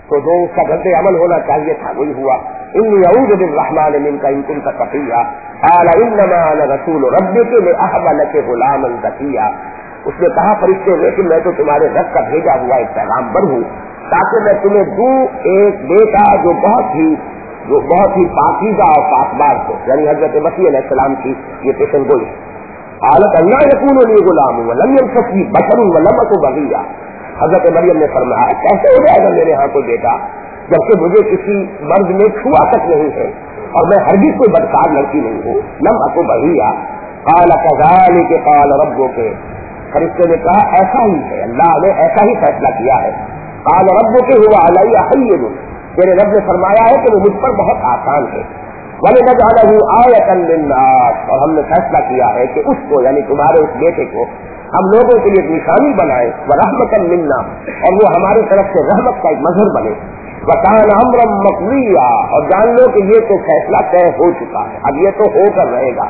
تو जो उसका रद्द अमल होना चाहिए था वही हुआ। इन्नी अऊज़ु बिर्रहमानि मिनका इन कुन्ता तक़िय्या क़ाल इन्नमा अना रसूलु रब्बिकी लिअहब लकी ग़ुलामन ज़किय्या। उसने कहा फरिश्ते ने कि मैं तो तुम्हारे रब का भेजा हुआ एक पैगाम्बर हूँ, ताकि मैं तुम्हें दूं एक बेटा जो बहुत ही पाकीज़ा और पाकबाज हो, यानी हज़रत मसीह अलैहिस्सलाम की ये पेशन गोई। क़ालत अन्ना यकूनु ली ग़ुलामुन व लम यमससनी बशरुन व लम अकु बग़िय्या। हज़रत मरियम ने फरमाया कैसे हो जाएगा मेरे यहाँ कोई बेटा जबकि मुझे किसी मर्द में छुआ तक नहीं है और मैं हरगिज़ कोई बदकार लड़की नहीं हूँ। लम अकु बग़िय्या। क़ाल कज़ालिक क़ाल रब्बुक। फरिश्ते ने कहा ऐसा ही है, अल्लाह ने ऐसा ही फैसला किया है। क़ाल रब्बुक हुवा अलैया हय्यिन। तेरे रब ने फरमाया है कि वो मुझ पर बहुत आसान है। वलिनजअलहु आयतन लिन्नास। और हमने फैसला किया है कि उसको यानी तुम्हारे उस बेटे को हम लोगों के लिए एक निशानी बनाए, व रहमतन मिन्ना, और वो हमारी तरफ से रहमत का एक मजहर बने। व कान अम्रम मक़दिय्या। और जान लो कि ये तो फैसला तय हो चुका है, अब ये तो होकर रहेगा।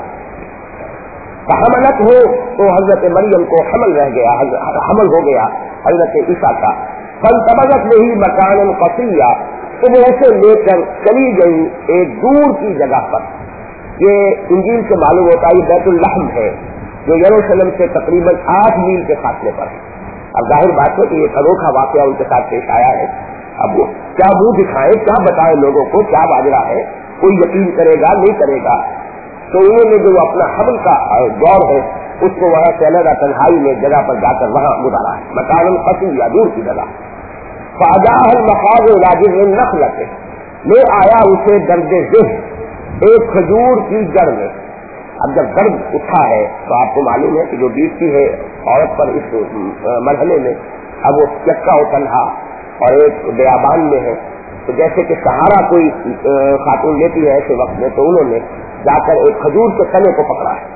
हमलत हो तो हजरत मरियम को हमल रह गया, हमल हो गया हजरत ईसा का। फंतबज़त बिही मकानन क़सिय्या। तो वो उसे लेकर चली गई एक दूर की जगह पर। ये इंजील से मालूम होता है बैतुल लहम है जो यरूशलेम से तकरीबन 8 मील के फासले पर है। अब जाहिर बात है कि ये अनोखा वाकया उनके साथ पेश आया है। अब वो क्या मुंह दिखाए, क्या बताए लोगों को, क्या बाजरा है, कोई यकीन करेगा नहीं करेगा। तो उन्होंने जो अपना हमल का दौर है उसको वहां से अलग तन्हाई में जगह पर जाकर वहां गुजारा है, मकान क़सिय्या दूर की जगह। फ़ाजाअल मख़ाज़ इला जिज़्इन नख़लत। ले आया उसे दर्द ज़िह एक खजूर की जड़ में। अब जब दर्द उठा है तो आपको मालूम है कि जो बीतती है औरत पर इस मरहले में, अब वो चक्का तन्हा और एक बेयाबान में है, तो जैसे कि सहारा कोई खातून लेती है ऐसे वक्त में, तो उन्होंने जाकर एक खजूर के तने को पकड़ा है।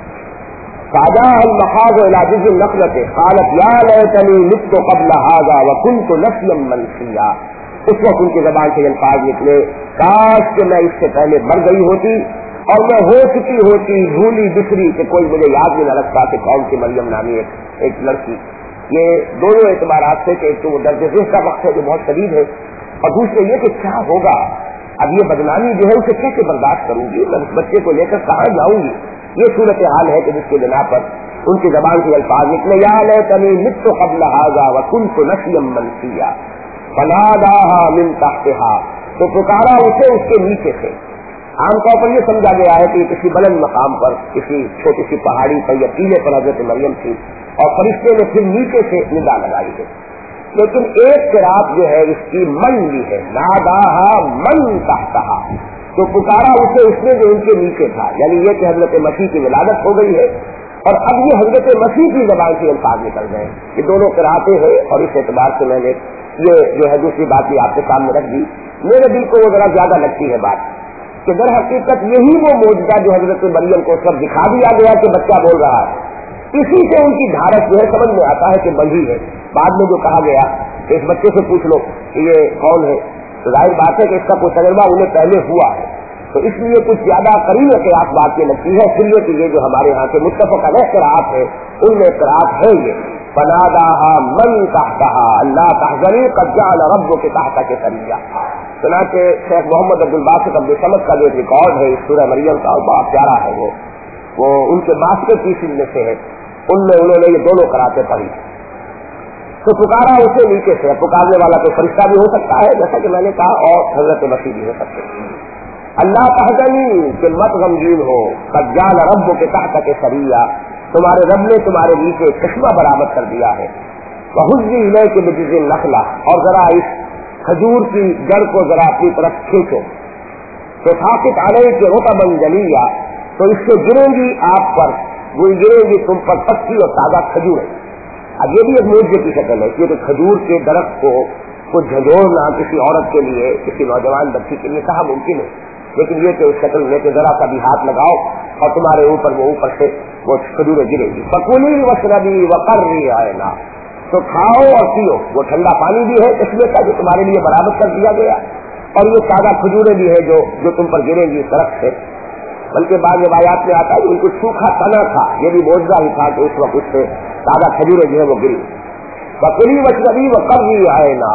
फ़ाजाअल मख़ाज़ इला जिज़्इन नख़लत क़ालत या लैतनी मित्तु क़ब्ल हाज़ा व कुन्तु नस्यन मनसिया। उस वक्त उनकी ज़बान से अल्फाज निकले काश कि मैं इससे पहले मर गई होती और मैं हो चुकी होती भूली बिखरी कि कोई मुझे याद भी न रखता कि कौन सी मरियम नामी एक लड़की। ये दोनों एतबारात से कि एक तो वो दर्द ज़िह का वक्त है जो बहुत शदीद है, और दूसरे ये कि क्या होगा, अब ये बदनामी जो है उसे कैसे बर्दाश्त करूंगी, मैं उस बच्चे को लेकर कहाँ जाऊंगी। ये सूरत हाल है कि जिसके बिना पर उनकी ज़बान से अल्फाज निकले या लैतनी मित्तु क़ब्ल हाज़ा व कुन्तु नस्यन मनसिया फनादाहा मिन तहतिहा। तो पुकारा उसे उसके नीचे से। आमतौर पर यह समझा गया है कि किसी बुलंद मकाम पर किसी छोटी सी पहाड़ी पर या टीले पर हज़रत मरियम थी और फरिश्ते ने फिर नीचे से निगाह लगाई है। लेकिन एक किरात जो है इसकी मन ली है, नादाहा मन तहतहा। तो पुकारा उसे उसने जो उनके नीचे था, यानी ये कि हजरत मसीह की विलादत हो गई है और अब ये हजरत मसीह की ज़बान से अल्फाज निकल गए। ये दोनों किरातें हैं और इस एतबार से मैंने ये जो है दूसरी बात भी आपके सामने रख दी। मेरे दिल को वो जरा ज्यादा लगती है बात कि दर हकीकत यही वो मौजूदा जो हजरत मरियम को सब दिखा दिया गया कि बच्चा बोल रहा है, इसी से उनकी धारस जो है समझ में आता है कि बंधी है। बाद में जो कहा गया कि इस बच्चे से पूछ लो कि ये कौन है, तो जाहिर बात है कि इसका कोई तजर्बा उन्हें पहले हुआ है, तो इसलिए कुछ ज्यादा करीब क़ियास बात ये लगती है। फिर ये कि ये जो हमारे यहाँ के मुत्तफ़क़ अलैह क़िरात है उनमें क़िरात है ये फनादाहा मन तहतहा अल्लाह तहज़नी क़द जअल रब्बुकी तहतकी सरिय्या। चुनांचे शेख मोहम्मद अब्दुल बासित अब्दुल समद का जो रिकॉर्ड है इस सूरह मरियम का बड़ा प्यारा है, वो उनके बास्केट पीसेज में से है, उनमें उन्होंने ये दोनों क़िरातें पढ़ी। तो पुकारा उसे नीचे से, पुकारने वाला तो फरिश्ता भी हो सकता है जैसा कि मैंने कहा, और हजरत मसीह भी हो सकते हैं। अल्लाह तहज़नी कि मत गमगीन हो, क़द जअल रब्बुकी तहतकी सरिय्या, तुम्हारे रब ने तुम्हारे नीचे चश्मा बरामद कर दिया है। वहुज़्ज़ी इलैकी बिजिज़्इन नख़ला, और जरा इस खजूर की जड़ को जरा अपनी तरफ खींचो, तो साक़ित अलैकी रुतबन जनिय्या, तो इससे गिरेंगी आप पर, वो गिरेंगी तुम पर पक्की और ताज़ा खजूर। अब ये भी एक मौजूद की शक्ल है कि खजूर के दरख्त को कुछ झंझोड़ना किसी औरत के लिए, किसी नौजवान बच्ची के लिए कहा मुमकिन है, लेकिन ये कि उस शक्ल में कि जरा सा भी हाथ लगाओ और तुम्हारे ऊपर वो ऊपर से वो खजूरें गिरेगी। फकुली वशरबी वक़र्री आयना, तो खाओ और पियो, वो ठंडा पानी भी है चश्मे का जो तुम्हारे लिए बराबर कर दिया गया, और ये ताज़ा खजूरें भी है जो तुम पर गिरेंगी इस दरख्त से। बल्कि बाद रिवायात में आता है उनको सूखा तना था, ये भी मौजूदा ही था कि उस वक्त उससे ताज़ा खजूरें जो है वो गिरी। फकुली वशरबी वक़र्री आयना,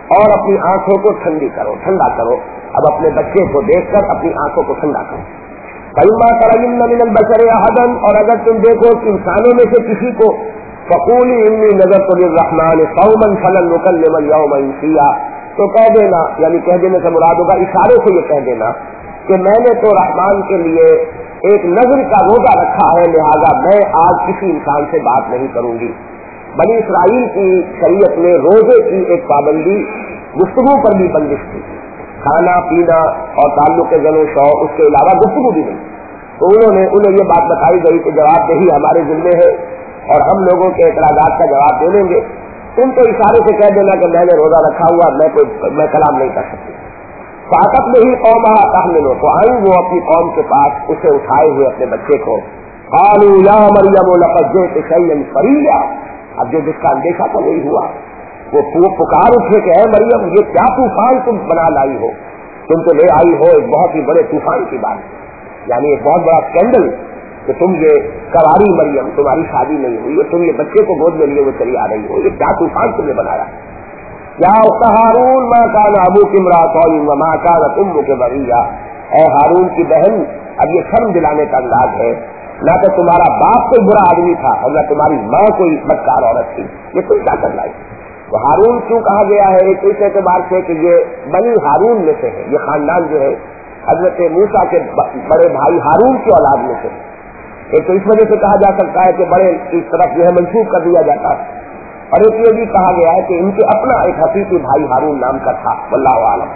اور اپنی آنکھوں کو ٹھنڈا کرو. اب اپنے بچے کو دیکھ کر اپنی آنکھوں کو ٹھنڈا کرو. فَإِمَّا تَرَيِنَّ مِنَ الْبَشَرِ أَحَدًا، اور اگر تم دیکھو کہ انسانوں میں سے کسی کو، فَقُولِي إِنِّي نَذَرْتُ لِلرَّحْمَٰنِ صَوْمًا فَلَن نُكَلِّمَ الْيَوْمَ إِنسِيًّا، تو کہہ دینا، یعنی کہہ دینے سے مراد ہوگا اشارے سے یہ کہہ دینا کہ میں نے تو رحمان کے لیے ایک نظر کا روزہ رکھا ہے، لہذا میں آج کسی انسان سے بات نہیں کروں گی. بنی اسرائیل کی شریعت میں روزے کی ایک پابندی، گفتگو پر بھی بندش تھی، کھانا پینا اور تعلق زن و شو، اس کے علاوہ گفتگو بھی نہیں. تو انہیں یہ بات بتائی گئی کہ جواب دہی ہمارے ذمے ہے اور ہم لوگوں کے اعتراضات کا جواب دے دیں گے. تم تو اشارے سے کہہ دینا کہ میں نے روزہ رکھا ہوا، میں کلام نہیں کر سکتی. طاقت میں ہی قوم تحمل ہو، تو آئی وہ اپنی قوم کے پاس اسے اٹھائے ہوئے اپنے بچے کو. قالوا یا مریم لقد جئت شیئا فریا، اب جو جس کا اندیشہ تو نہیں ہوا، وہ پکار اٹھے کہ اے مریم یہ کیا طوفان تم بنا لائی ہو، تم تو لے آئی ہو ایک بہت ہی بڑے طوفان کی بات، یعنی ایک بہت بڑا اسکینڈل کہ تم یہ کواری مریم، تمہاری شادی نہیں ہوئی اور تم یہ بچے کو گود میں لیے وہ چلی آ رہی ہو، یہ کیا طوفان تم نے بنایا. یا اخت ہارون ما کان ابوک امرأ سوء وما کانت امک بغیا، اے ہارون کی بہن اب یہ شرم دلانے کا انداز ہے، نہ تو تمہارا باپ کوئی برا آدمی تھا اور نہ تمہاری ماں کوئی بدکار عورت تھی، یہ تم کیا کر لائی. تو ہارون کیوں کہا گیا ہے؟ ایک اس اعتبار سے کہ یہ بنی ہارون میں سے ہے، یہ خاندان جو ہے حضرت موسیٰ کے بڑے بھائی ہارون کی اولاد میں سے. ایک تو اس وجہ سے کہا جا سکتا ہے کہ بڑے اس طرف جو ہے منسوخ کر دیا جاتا ہے، اور ایک یہ بھی کہا گیا ہے کہ ان کے اپنا ایک حقیقی بھائی ہارون نام کا تھا، واللہ عالم.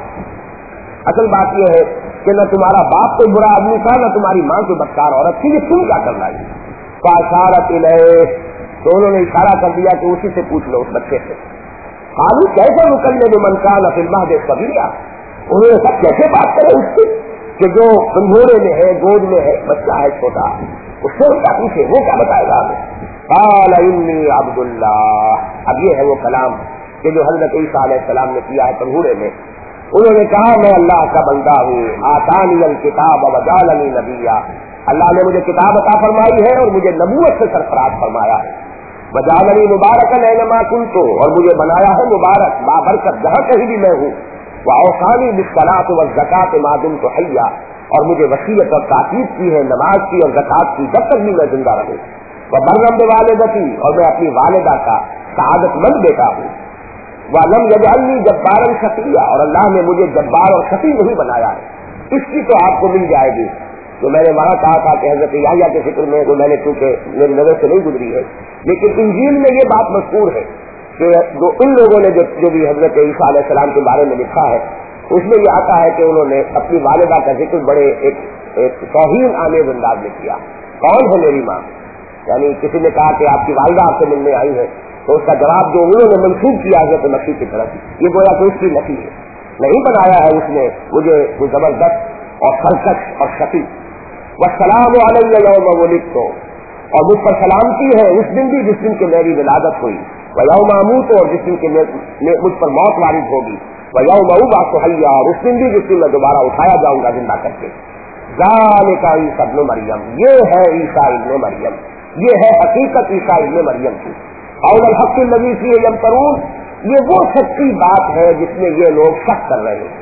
اصل بات یہ ہے کہ نہ تمہارا باپ کوئی برا آدمی تھا نہ تمہاری ماں کوئی بدکار عورت تھی، یہ تم کیا کر لائی. فاشارت الیہ، تو انہوں نے اشارہ کر دیا کہ اسی سے پوچھ لو، اس بچے سے. قالوا کیسے نکلم من کان فی المہد صبیا، انہوں نے سب کیسے بات کرے اس سے کہ جو کنڈھوڑے میں ہے، گود میں ہے، بچہ ہے چھوٹا، اس سے کیا پوچھے، وہ کیا بتائے گا ہمیں. قال انی عبد اللہ، اب یہ ہے وہ کلام کہ جو حضرت عیسیٰ علیہ السلام نے کیا ہے کنڈھوڑے میں. انہوں نے کہا میں اللہ کا بندہ ہوں، آتانی الکتاب وجعلنی نبیا، اللہ نے مجھے کتاب عطا فرمائی ہے اور مجھے نبوت سے سرفراز فرمایا ہے. وجعلنی مبارکا اینما کنت، اور مجھے بنایا ہے مبارک بابرکت جہاں کہیں بھی میں ہوں. واوصانی بالصلاۃ والزکاۃ ما دمت حیا، اور مجھے وصیت اور تاکید کی ہے نماز کی اور زکات کی جب تک بھی میں زندہ رہوں. وبرا بوالدتی، اور میں اپنی والدہ کا سعادت مند بیٹا ہوں. ولم یجعلنی جبارا شقیا، اور اللہ نے مجھے جبار اور شقی نہیں بنایا ہے. اس کی تو آپ کو مل جائے گی. تو میں نے وہاں کہا تھا کہ حضرت یحییٰ کے ذکر میں وہ میں نے چونکہ میری نظر سے نہیں گزری ہے، لیکن انجیل میں یہ بات مذکور ہے کہ جو ان لوگوں نے جو بھی حضرت عیسیٰ علیہ السلام کے بارے میں لکھا ہے اس میں یہ آتا ہے کہ انہوں نے اپنی والدہ کا ذکر بڑے ایک توہین آمیز انداز میں کیا. کون ہے میری ماں؟ یعنی کسی نے کہا کہ آپ کی والدہ آپ سے ملنے آئی ہے، تو اس کا جواب جو انہوں نے منسوخ کیا ہے تو مسیح کی طرف، یہ گویا کہ اس کی نفی ہے. نہیں بنایا ہے اس نے مجھے کوئی زبردست اور سرکش اور شقی. والسلام علی یوم ولدت، اور مجھ پر سلامتی ہے اس دن بھی جس دن کی میری ولادت ہوئی. ویوم اموت، اور جس دن کی مجھ پر موت وارد ہوگی. ویوم ابعث حیا، اور اس دن بھی جس دن میں دوبارہ اٹھایا جاؤں گا زندہ کر کے. ذالک عیسی ابن مریم، یہ ہے عیسیٰ ابن مریم، یہ ہے حقیقت عیسیٰ ابن مریم کی. قول الحق الذی فیہ یمترون، یہ وہ سچی بات ہے جس میں یہ لوگ شک کر رہے ہیں.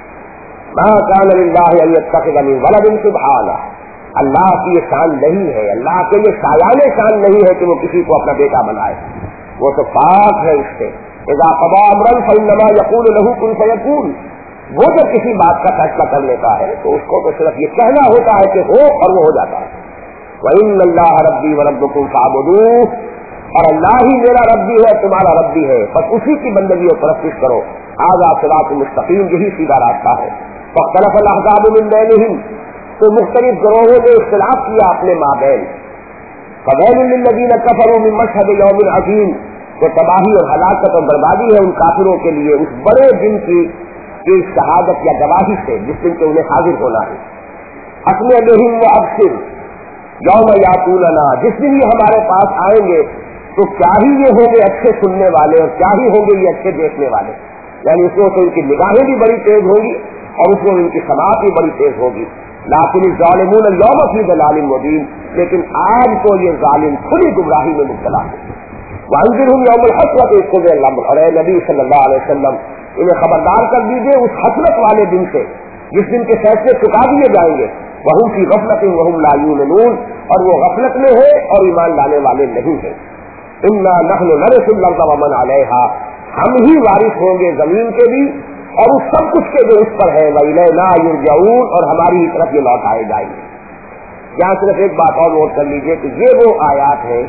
ما کان للہ ان یتخذ من ولد سبحانہ، اللہ کی یہ شان نہیں ہے، اللہ کے یہ شایان شان نہیں ہے کہ وہ کسی کو اپنا بیٹا بنائے، وہ تو پاک ہے اس سے. اذا قضى امرا فانما يقول له كن فيكون، وہ جب کسی بات کا فیصلہ کر لیتا ہے تو اس کو تو صرف یہ کہنا ہوتا ہے کہ ہو اور وہ ہو جاتا ہے. وَإِنَّ اللَّهَ رَبِّي وَرَبُّكُمْ فَاعْبُدُوهُ، اور اللہ ہی میرا رب بھی ہے تمہارا رب بھی ہے، بس اسی کی بندگی اور پرستش کرو. ھذا صراط مستقیم، یہی سیدھا راستہ ہے. فاختلف الاحزاب من بینہم، تو مختلف گروہوں نے اختلاف کیا اپنے مابین. فویل للذین کفروا من مشہد یوم عظیم، تو تباہی اور ہلاکت اور بربادی ہے ان کافروں کے لیے اس بڑے دن کی شہادت یا گواہی سے جس دن کے انہیں حاضر ہونا ہے. اسمع بہم وابصر یوم یاتوننا، جس دن یہ ہمارے پاس آئیں گے تو کیا ہی یہ ہوں گے اچھے سننے والے اور کیا ہی ہوں گے یہ اچھے دیکھنے والے. یعنی اس میں تو ان کی نگاہیں بھی بڑی تیز ہوگی اور اس میں ان کی سماعت بھی بڑی تیز ہوگی. لیکن الظالمون اليوم فی ضلال مبین، لیکن آج تو یہ ظالم کھلی گمراہی میں مبتلا ہے. وانذرہم یوم الحسرۃ اذ قضی الامر، اور اے نبی صلی اللہ علیہ وسلم انہیں خبردار کر دیجیے اس حسرت والے دن سے جس دن کے فیصلے چکا دیے جائیں گے، وہم فی غفلت وہم لا یؤمنون، اور وہ غفلت میں ہے اور ایمان لانے والے نہیں ہیں۔ انا نحن نرث الارض ومن علیہا، ہم ہی وارث ہوں گے زمین کے بھی اور اس سب کچھ کے جو اس پر ہے، وإلینا یرجعون، اور ہماری ہی طرف یہ لوٹائے جائیں گے۔ یہاں صرف ایک بات اور نوٹ کر لیجئے کہ یہ وہ آیات ہیں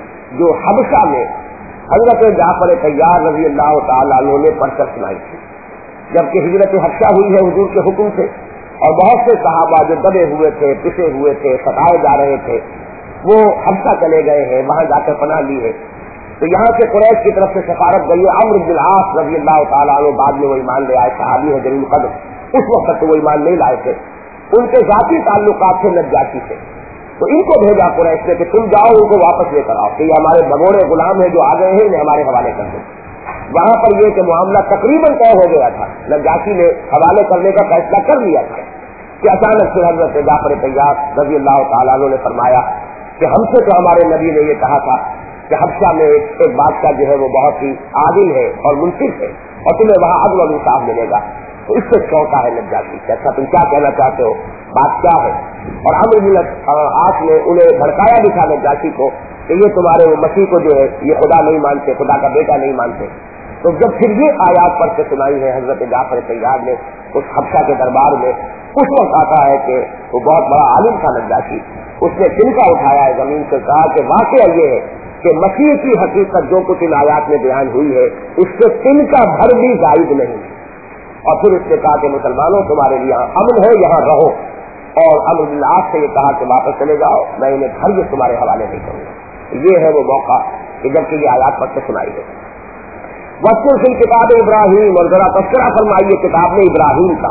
جو حبشہ میں حضرت جعفر طیار رضی اللہ تعالیٰ عنہ نے پڑھ کر سنائی تھی، جبکہ ہجرت حبشہ ہوئی ہے حضور کے حکم سے، اور بہت سے صحابہ جو دبے ہوئے تھے، پسے ہوئے تھے، ستائے جا رہے تھے، وہ حبشہ چلے گئے ہیں، وہاں جا کر پناہ لی ہے۔ تو یہاں سے قریش کی طرف سے سفارت گئی ہے، عمرو بن العاص رضی اللہ تعالیٰ عنہ بعد میں وہ ایمان لے آئے، صحابی ہے جلیل قدر، اس وقت تک وہ ایمان نہیں لائے تھے، ان کے ذاتی تعلقات تھے نجاشی سے، تو ان کو بھیجا قریش نے کہ تم جاؤ ان کو واپس لے کر آؤ کہ یہ ہمارے بگوڑے غلام ہیں جو آ گئے ہیں انہیں ہمارے حوالے کر دو۔ وہاں پر یہ کہ معاملہ تقریباً طے ہو گیا تھا، نجاشی نے حوالے کرنے کا فیصلہ کر لیا تھا کہ اچانک سے حضرت جعفر طیار رضی اللہ تعالیٰ عنہ نے فرمایا کہ ہم سے تو ہمارے نبی نے یہ کہا تھا کہ حبشہ میں ایک بادشاہ جو ہے وہ بہت ہی عادل ہے اور منصف ہے اور تمہیں وہاں عدل و انصاف ملے گا، تو اس سے چونکا ہے نجاشی کہ اچھا تم کیا کہنا چاہتے ہو، بات کیا ہے؟ اور عمرو بن العاص نے انہیں بھڑکایا بھی تھا نجاشی کو کہ یہ تمہارے مسیح کو جو ہے یہ خدا نہیں مانتے، خدا کا بیٹا نہیں مانتے۔ تو جب پھر یہ آیات پڑھ کے سنائی ہے حضرت جعفر طیار نے اس حبشہ کے دربار میں، اس وقت آتا ہے کہ وہ بہت بڑا عالم تھا نجاشی، اس نے تنکا اٹھایا ہے زمین سے، کہا کہ واقعہ یہ ہے کہ مسیح کی حقیقت جو کچھ ان آیات میں بیان ہوئی ہے اس سے تنکا بھر بھی زائد نہیں ہے۔ اور پھر اس نے کہا کہ مسلمانوں تمہارے لیے امن ہے، یہاں رہو، اور عمرو بن العاص سے یہ کہا کہ واپس چلے جاؤ، میں انہیں ہرگز تمہارے حوالے نہیں کروں گا۔ یہ ہے وہ موقع کہ جب کہ یہ آیات پڑھ کے سنائی گئی۔ وَاذْكُرْ فِي الْكِتَابِ ابراہیم، اور ذرا تذکرہ فرمائیے کتاب میں ابراہیم کا،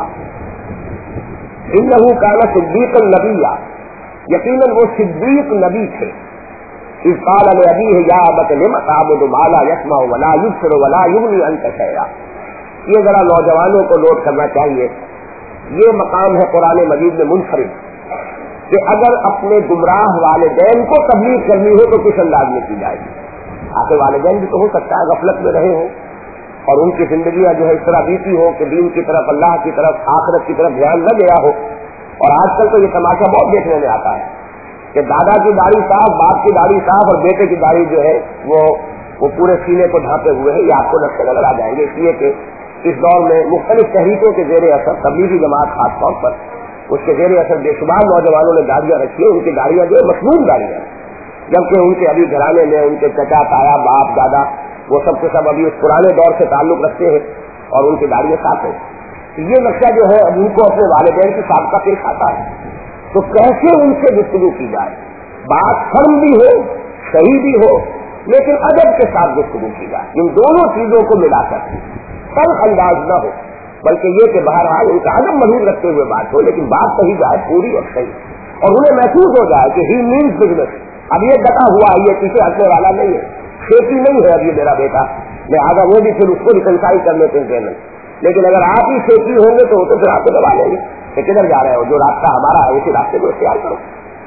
إِنَّهُ كَانَ صِدِّيقًا نَبِيًّا، یقیناً وہ صدیق نبی تھے۔ إِذْ قَالَ لِأَبِيهِ يَا أَبَتِ لِمَ تَعْبُدُ مَا لَا يَسْمَعُ وَلَا يُبْصِرُ وَلَا يُغْنِي عَنكَ شَيْئًا۔ یہ ذرا نوجوانوں کو نوٹ کرنا چاہیے، یہ مقام ہے قرآن مجید میں منفرد کہ اگر اپنے گمراہ والدین کو تبلیغ کرنی ہو تو کس انداز میں کی جائے گی۔ آپ کے والدین بھی تو ہو سکتا ہے غفلت میں رہے ہوں اور ان کی زندگیاں جو ہے اس طرح بیتی ہو کہ دین کی طرف، اللہ کی طرف، آخرت کی طرف دھیان نہ گیا ہو۔ اور آج کل تو یہ تماشا بہت دیکھنے میں آتا ہے کہ دادا کی داڑھی صاف، باپ کی داڑھی صاف اور بیٹے کی داڑھی جو ہے وہ پورے سینے کو ڈھانپے ہوئے ہے، یہ آپ کو نظر آ جائیں گے، اس لیے کہ اس دور میں مختلف تحریکوں کے زیر اثر، تبلیغی جماعت خاص طور پر، اس کے زیر اثر بے شمار نوجوانوں نے داڑیاں رکھی ہیں، ان کی داڑیاں جو ہے مصنوع داڑیاں، جبکہ ان کے ابھی گھرانے میں ان کے چچا تایا باپ دادا وہ سب کے سب ابھی اس پرانے دور سے تعلق رکھتے ہیں اور ان کی داڑیاں صاف ہیں۔ یہ نقشہ جو ہے اب ان کو اپنے والدین کی سابقہ پیش آتا ہے، تو کیسے ان سے گفتگو کی جائے، بات فرم بھی ہو، صحیح بھی ہو، لیکن ادب کے ساتھ گفتگو کی جائے، ان دونوں چیزوں کو ملا کر تلخ انداز نہ ہو، بلکہ یہ کہ بہرحال ان کا ادب محدود رکھتے ہوئے بات ہو، لیکن بات صحیح جائے پوری اور صحیح، اور انہیں محسوس ہو جائے کہ ہی مینس بزنس، اب یہ ڈٹا ہوا ہے، یہ پیچھے ہٹنے والا نہیں ہے، کھیتی نہیں ہے اب یہ میرا بیٹا، لہٰذا وہ بھی پھر اس کو ریکنسائی کر لیتے ہیں جنرل۔ لیکن اگر آپ ہی کھیتی ہوں گے تو پھر آپ کو دبا لیں گے کہ کدھر جا رہے ہو، جو راستہ ہمارا ہے اسی راستے کو اختیار کرو۔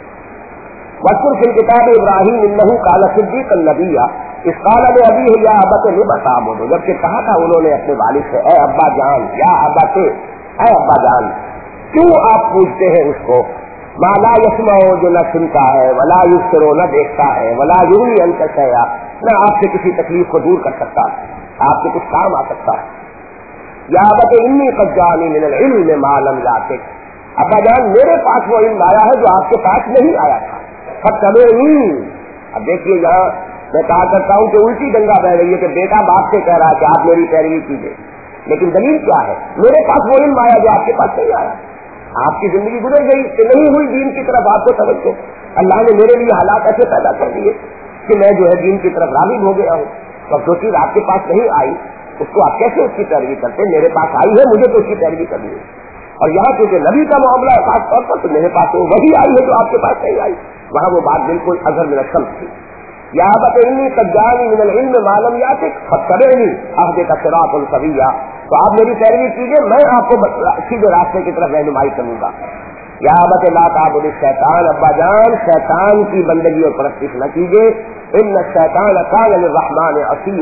وَاذْكُرْ فِي الْكِتَابِ إِبْرَاهِيمَ إِنَّهُ كَانَ صِدِّيقًا نَبِيًّا إِذْ قَالَ لِأَبِيهِ يَا أَبَتِ لِمَ تَعْبُدُ، جبکہ کہا تھا انہوں نے اپنے والد سے، اے ابا جان، یا ابت، اے ابا جان، کیوں آپ پوچھتے ہیں اس کو، ما لا يسمع، جو نہ سنتا ہے، ولا يبصر، نہ دیکھتا ہے، ولا يغني عنك شيئا، نہ آپ سے کسی تکلیف کو دور کر سکتا، آپ سے کچھ کام آ سکتا ہے۔ یا ابت انی قد جاءنی من العلم ما لم یاتک، ابا جان میرے پاس وہ علم آیا ہے جو آپ کے پاس نہیں آیا تھا، فاتبعنی۔ اب دیکھیے یہاں میں کہا کرتا ہوں کہ الٹی گنگا بہ رہی ہے کہ بیٹا باپ سے کہہ رہا ہے کہ آپ میری پیروی کیجیے، لیکن دلیل کیا ہے، میرے پاس وہ علم آیا جو آپ کے پاس نہیں آیا، آپ کی زندگی گزر گئی کہ نہیں ہوئی دین کی طرف آپ کو توجہ، اللہ نے میرے لیے حالات ایسے پیدا کر دیے کہ میں جو ہے دین کی طرف راغب ہو گیا ہوں، اور جو چیز آپ کے پاس نہیں آئی اس کو آپ کیسے اس کی پیروی کرتے، میرے پاس آئی ہے مجھے تو اس کی پیروی کرنی ہے، اور یہاں کیونکہ نبی کا معاملہ ہے خاص طور پر، تو میرے پاس تو وہی آئی ہے جو آپ کے پاس نہیں آئی، وہاں وہ بات بالکل اظہر من الشمس تھی۔ یا ابت انی قد جاءنی من العلم ما لم یاتک فاتبعنی اهدک صراطا سویا، تو آپ میری پیروی کیجیے، میں آپ کو سیدھے راستے کی طرف رہنمائی کروں گا۔ یا ابت لا تعبد الشیطان، ابا جان شیطان کی بندگی اور پرستش نہ کیجیے، ان الشیطان کان للرحمن عصیا،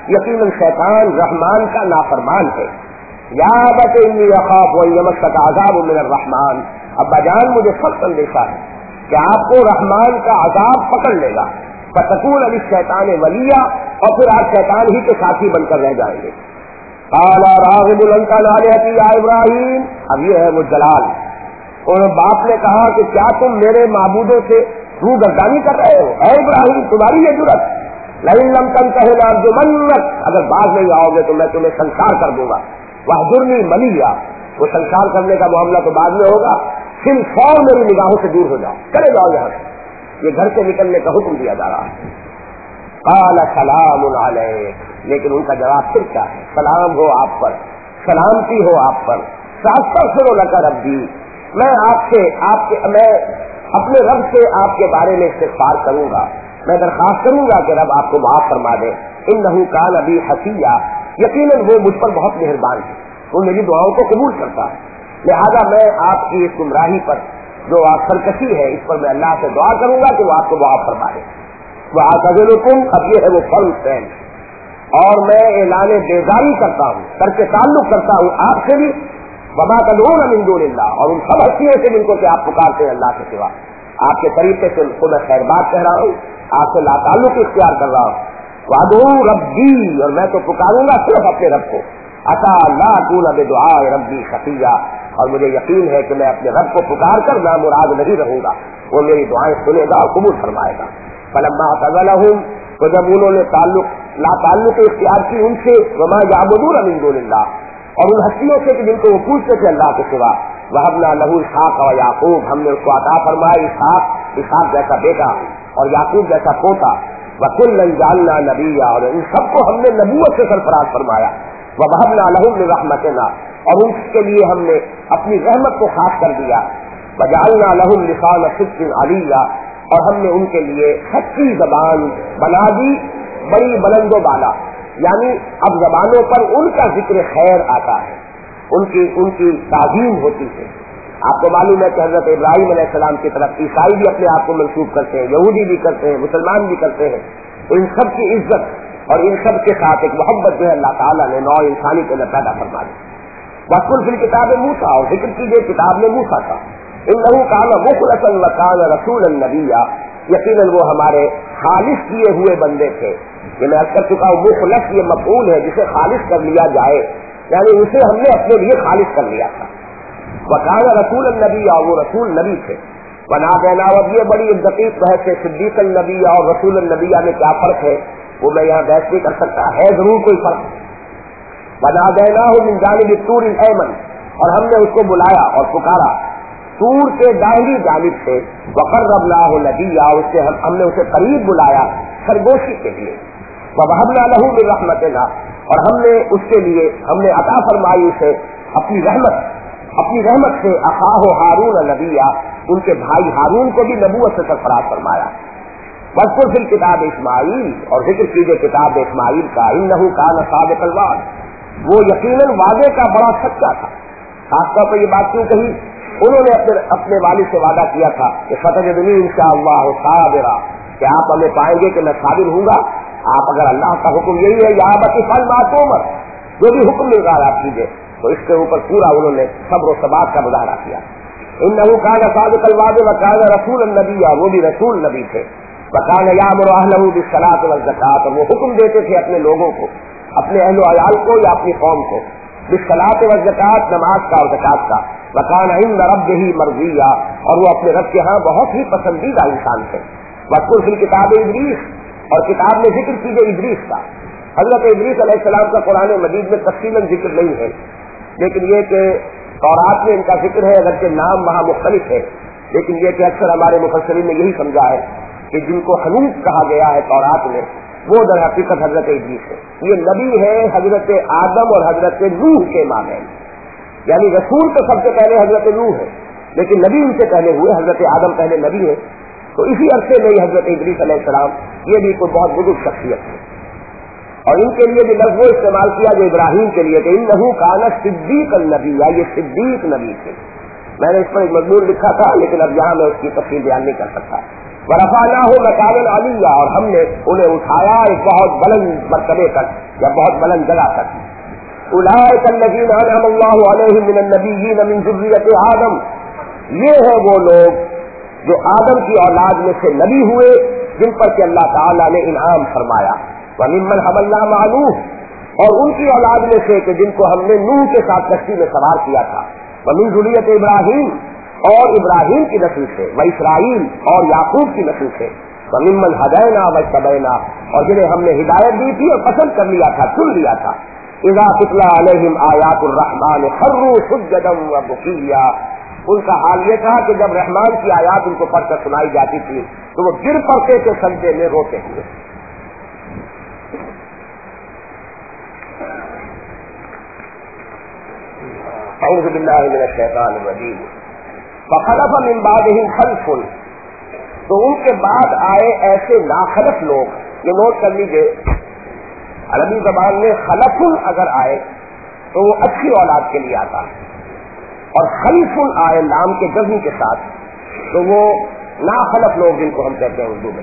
یقیناً شیطان رحمان کا نافرمان ہے. یا ابت انی اخاف ان یمسک عذاب من الرحمن، ابا جان مجھے سخت اندیشہ ہے کہ آپ کو رحمان کا عذاب پکڑ لے گا. فتکون للشیطان ولیا، اور پھر آپ شیطان ہی کے ساتھی بن کر رہ جائیں گے. قال راغب انت عن آلہتی یا ابراہیم، اب یہ ہے وہ جلال. اور باپ نے کہا کہ کیا تم میرے معبودوں سے روگردانی کر رہے ہو؟ اے ابراہیم تمہاری یہ جرأت، لئن لم تنتہ لارجمنک، اگر باز نہیں آؤ گے تو میں تمہیں سنسار کر دوں گا. واہجرنی ملیا، وہ سنسار کرنے کا معاملہ تو بعد میں ہوگا، پھر فور میری نگاہوں سے دور ہو جاؤ، چلے جاؤ یہاں سے. یہ گھر سے نکلنے کا حکم دیا جا رہا ہے. قال سلام علیک، لیکن ان کا جواب پھر کیا ہے؟ سلام ہو آپ پر، سلامتی ہو آپ پر. ساستغفر لک ربی، میں اپنے رب سے آپ کے بارے میں استغفار کروں گا، میں درخواست کروں گا کہ رب آپ کو معاف فرما دے. انہ کان بی حفیہ، یقیناً وہ مجھ پر بہت مہربان ہے، وہ میری دعاؤں کو قبول کرتا ہے. لہذا میں آپ کی اس گمراہی پر جو سرکشی ہے اس پر میں اللہ سے دعا کروں گا کہ وہ آپ کو معاف فرما دے. وَأَعْتَزِلُكُمْ، اب یہ ہے وہ فرض ہے، اور میں اعلان بیزاری کرتا ہوں، ترک تعلق کرتا ہوں آپ سے بھی، وَمَا تَدْعُونَ مِن دُونِ اللَّهِ، اور ان سب ہستیوں سے جن کو کہ آپ پکارتے ہیں اللہ کے سوا. آپ کے طریقے سے خود میں خیر بات کہہ رہا ہوں، آپ سے لا تعلق اختیار کر رہا ہوں. وَأَدْعُو رَبِّي، اور میں تو پکاروں گا صرف اپنے رب کو. عَسَىٰ لَا أَكُونَ بِدُعَاءِ رَبِّي شَقِيًّا، اور مجھے یقین ہے کہ میں اپنے رب کو پکار کر نامراد نہیں رہوں گا، وہ میری دعائیں سنے گا اور قبول فرمائے گا. فلما اعتزلهم، تو جب انہوں نے لا تعلق اختیار کی ان سے، وما یعبدون من دون اللہ، اور ان ہستیوں سے کہ جن کو وہ پوچھتے تھے اللہ کے سوا، وہبنا لہ اسحاق و یعقوب، ہم نے اس کو عطا فرمایا اسحاق جیسا بیٹا اور یعقوب جیسا پوتا. وکلا جعلنا نبیا، اور ان سب کو ہم نے نبوت سے سرفراز فرمایا. ووہبنا لہم من رحمتنا، اور ان کے لیے ہم نے اپنی رحمت کو خاص کر دیا. وجعلنا لہم لسان صدق علیا، اور ہم نے ان کے لیے سچی زبان بنا دی، بڑی بلند و بالا، یعنی اب زبانوں پر ان کا ذکر خیر آتا ہے، ان کی تعظیم ہوتی ہے. آپ کو معلوم ہے کہ حضرت ابراہیم علیہ السلام کی طرف عیسائی بھی اپنے آپ کو منسوب کرتے ہیں، یہودی بھی کرتے ہیں، مسلمان بھی کرتے ہیں. ان سب کی عزت اور ان سب کے ساتھ ایک محبت جو ہے اللہ تعالیٰ نے نوع انسانی کے لیے پیدا فرما دی. وَاذْكُرْ فِي الْكِتَابِ مُوسَىٰ، اور ذکر کیجیے کتاب میں موسیٰ کا. إِنَّهُ كَانَ مُخْلَصًا وَكَانَ رَسُولًا نَبِيًّا، یقیناً وہ ہمارے خالص کیے ہوئے بندے تھے. یہ میں کر چکا ہوں، مخلص یہ مفعول ہے جسے خالص کر لیا جائے، یعنی اسے ہم نے اپنے لیے خالص کر لیا تھا. وَكَانَ رَسُولًا نَبِيًّا، وہ رسول نبی تھے. وَنَادَيْنَاهُ، اب یہ بڑی ایک دقیق بحث ہے صدیق النبی اور رسول النبی میں کیا فرق ہے، وہ میں یہاں بحث نہیں کر سکتا، ہے ضرور کوئی فرق. وَنَادَيْنَاهُ مِن جَانِبِ الطُّورِ الْأَيْمَنِ، اور ہم نے اس کو بلایا اور پکارا طور کے داہنی جانب سے. وَقَرَّبْنَاهُ نَجِيًّا، اس سے ہم نے اسے قریب بلایا سرگوشی کے لیے. وَوَهَبْنَا لَهُ مِن رَحْمَتِنَا، اور ہم نے اس کے لیے ہم نے عطا فرمائی اسے اپنی رحمت سے اخاہ ہارون نبیہ، ان کے بھائی ہارون کو بھی نبوت سے سرفراز فرمایا. وَاذْكُرْ فِي الْكِتَابِ اسماعیل، اور ذکر کیجیے کتاب اسماعیل کا. إِنَّهُ كَانَ صَادِقَ الْوعْدِ، وہ یقیناً وعدے کا بڑا سچا تھا. خاص طور پر یہ بات کیوں کہی، انہوں نے اپنے والد سے وعدہ کیا تھا کہ فتجدنی انشاءاللہ صابرا، کہ آپ ہمیں پائیں گے کہ میں صابر ہوں گا. آپ اگر اللہ کا حکم یہی ہے یا ابت افعل ما تؤمر، جو بھی حکم مل رہا ہے آپ کیجیے، تو اس کے اوپر پورا انہوں نے صبر و ثبات کا مظاہرہ کیا. انہ کان صادق الوعد وکان رسول النبی، وہ بھی رسول نبی تھے. وکان یامر اہلہ بالصلاۃ والزکاۃ، وہ حکم دیتے تھے اپنے لوگوں کو، اپنے اہل و عیال کو یا اپنی قوم کو، بالصلاۃ والزکاۃ، نماز کا اور زکات کا. وکان عند ربہ مرضیہ، اور وہ اپنے رب کے ہاں بہت ہی پسندیدہ انسان تھے. واذکر فی الکتاب ادریس، اور کتاب میں ذکر کیجیے ادریس کا. حضرت ادریس علیہ السلام کا قرآن مجید میں تفصیلاً ذکر نہیں ہے، لیکن یہ کہ تورات میں ان کا ذکر ہے، اگرچہ نام وہاں مختلف ہے، لیکن یہ کہ اکثر ہمارے مفسرین نے یہی سمجھا ہے کہ جن کو حنوف کہا گیا ہے تورات میں، وہ در حقیقت حضرت ادریس ہے. یہ نبی ہے حضرت آدم اور حضرت نوح کے مابین، یعنی رسول تو سب سے پہلے حضرت نوح ہے، لیکن نبی ان سے پہلے ہوئے، حضرت آدم پہلے نبی ہے. تو اسی عرصے میں حضرت ادریس علیہ السلام یہ بھی کوئی بہت بزرگ شخصیت ہے. اور ان کے لیے بھی لفظ وہ استعمال کیا جو ابراہیم کے لیے کہ انہ کان صدیق النبی، یا یہ صدیق نبی تھے. میں نے اس پر ایک مضمون لکھا تھا، لیکن اب یہاں میں اس کی تفصیل بیان نہیں کر سکتا. ورفعناہ مکانا علیہ، اور ہم نے انہیں اٹھایا ایک بہت بلند مرتبے تک یا بہت بلند جگہ تک. اولئک الذین انعم اللہ علیہم من النبیین من ذریۃ آدم، یہ ہے وہ لوگ جو آدم کی اولاد میں سے نبی ہوئے جن پر کہ اللہ تعالیٰ نے انعام فرمایا. وممن حملنا مع نوح، اور ان کی اولاد میں سے کہ جن کو ہم نے نوح کے ساتھ کشتی میں سوار کیا تھا. ومن ذریۃ ابراہیم، اور ابراہیم کی نسل سے، و اسرائیل اور یعقوب کی نسل سے. وممن ہدینا واجتبینا، اور جنہیں ہم نے ہدایت دی تھی اور پسند کر لیا تھا، چن لیا تھا. اذا تتلی علیہم آیات الرحمن خروا سجدا وبکیا، ان کا حال یہ تھا کہ جب رحمان کی آیات ان کو پڑھ کر سنائی جاتی تھی تو وہ گر پڑتے تھے سجدے میں روتے ہوئے. اعوذ باللہ من الشیطان الرجیم. فخلف من بعدهم خلف، تو ان کے بعد آئے ایسے ناخلف لوگ. یہ نوٹ کر لیجیے، عربی زبان میں خلف اگر آئے تو وہ اچھی اولاد کے لیے آتا ہے، اور خلف آئے لام کے جزم کے ساتھ تو وہ ناخلف لوگ جن کو ہم کہتے ہیں اردو میں.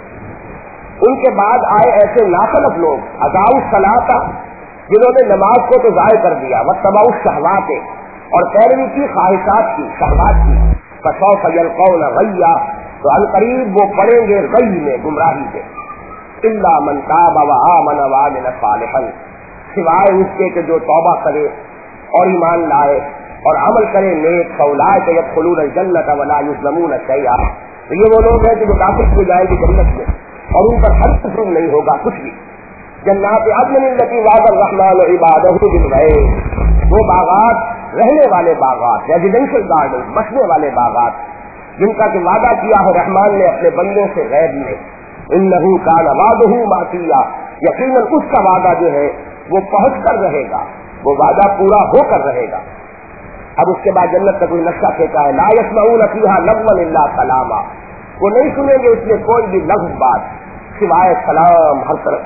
ان کے بعد آئے ایسے ناخلف لوگ اضاعوا الصلاۃ، جنہوں نے نماز کو تو ضائع کر دیا، واتبعوا الشہوات، اور پیروی کی خواہشات کی، شہوات کی. فسوف یلقون غیا، تو عنقریب وہ پڑیں گے غی میں، گمراہی سے. الا من تاب وآمن وعمل صالحا، سوائے اس کے کہ جو توبہ کرے اور ایمان لائے اور عمل کرے نیک. فاولئک یدخلون الجنۃ ولا یظلمون شیئا، تو یہ وہ لوگ ہیں کہ جو داخل ہو جائیں گے جنت میں اور ان پر ہر قسم نہیں ہوگا کچھ بھی. جنات عدن التی وعد الرحمن عبادہ بالغیب، وہ باغات، رہنے والے باغات، ریزیڈینشل گارڈن، بسنے والے باغات جن کا کہ وعدہ کیا ہے رحمان نے اپنے بندوں سے غیب میں. انہ کان وعدہ ماتیا، یقیناً اس کا وعدہ جو ہے وہ پہنچ کر رہے گا، وہ وعدہ پورا ہو کر رہے گا. اب اس کے بعد جنت کا کوئی نقشہ پھینکا ہے. لا یسمعون فیہا لغوا الا سلاما، وہ نہیں سنیں گے اس میں کوئی بھی لفظ بات سوائے سلام.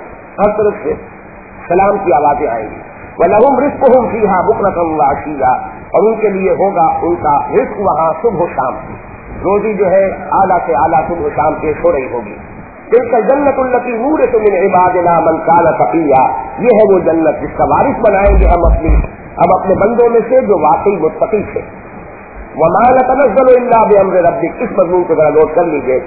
ہر طرف سے سلام کی آوازیں آئیں گی. وَلَهُمْ رِزْقُهُمْ فِيهَا بُكْرَةً وَعَشِيًّا، اور ان کے لیے ہوگا ان کا رزق وہاں صبح و شام، روزی جو ہے اعلیٰ سے اعلیٰ صبح و شام پیش ہو رہی ہوگی. تلک الجنۃ التی نورث من عبادنا من کان تقیا، یہ ہے وہ جنت جس کا وارث بنائیں گے ہم اپنے بندوں میں سے جو واقعی متقی تھے. وما نتنزل الا بامر ربک، اس مضمون کو ذرا نوٹ کر لیجیے.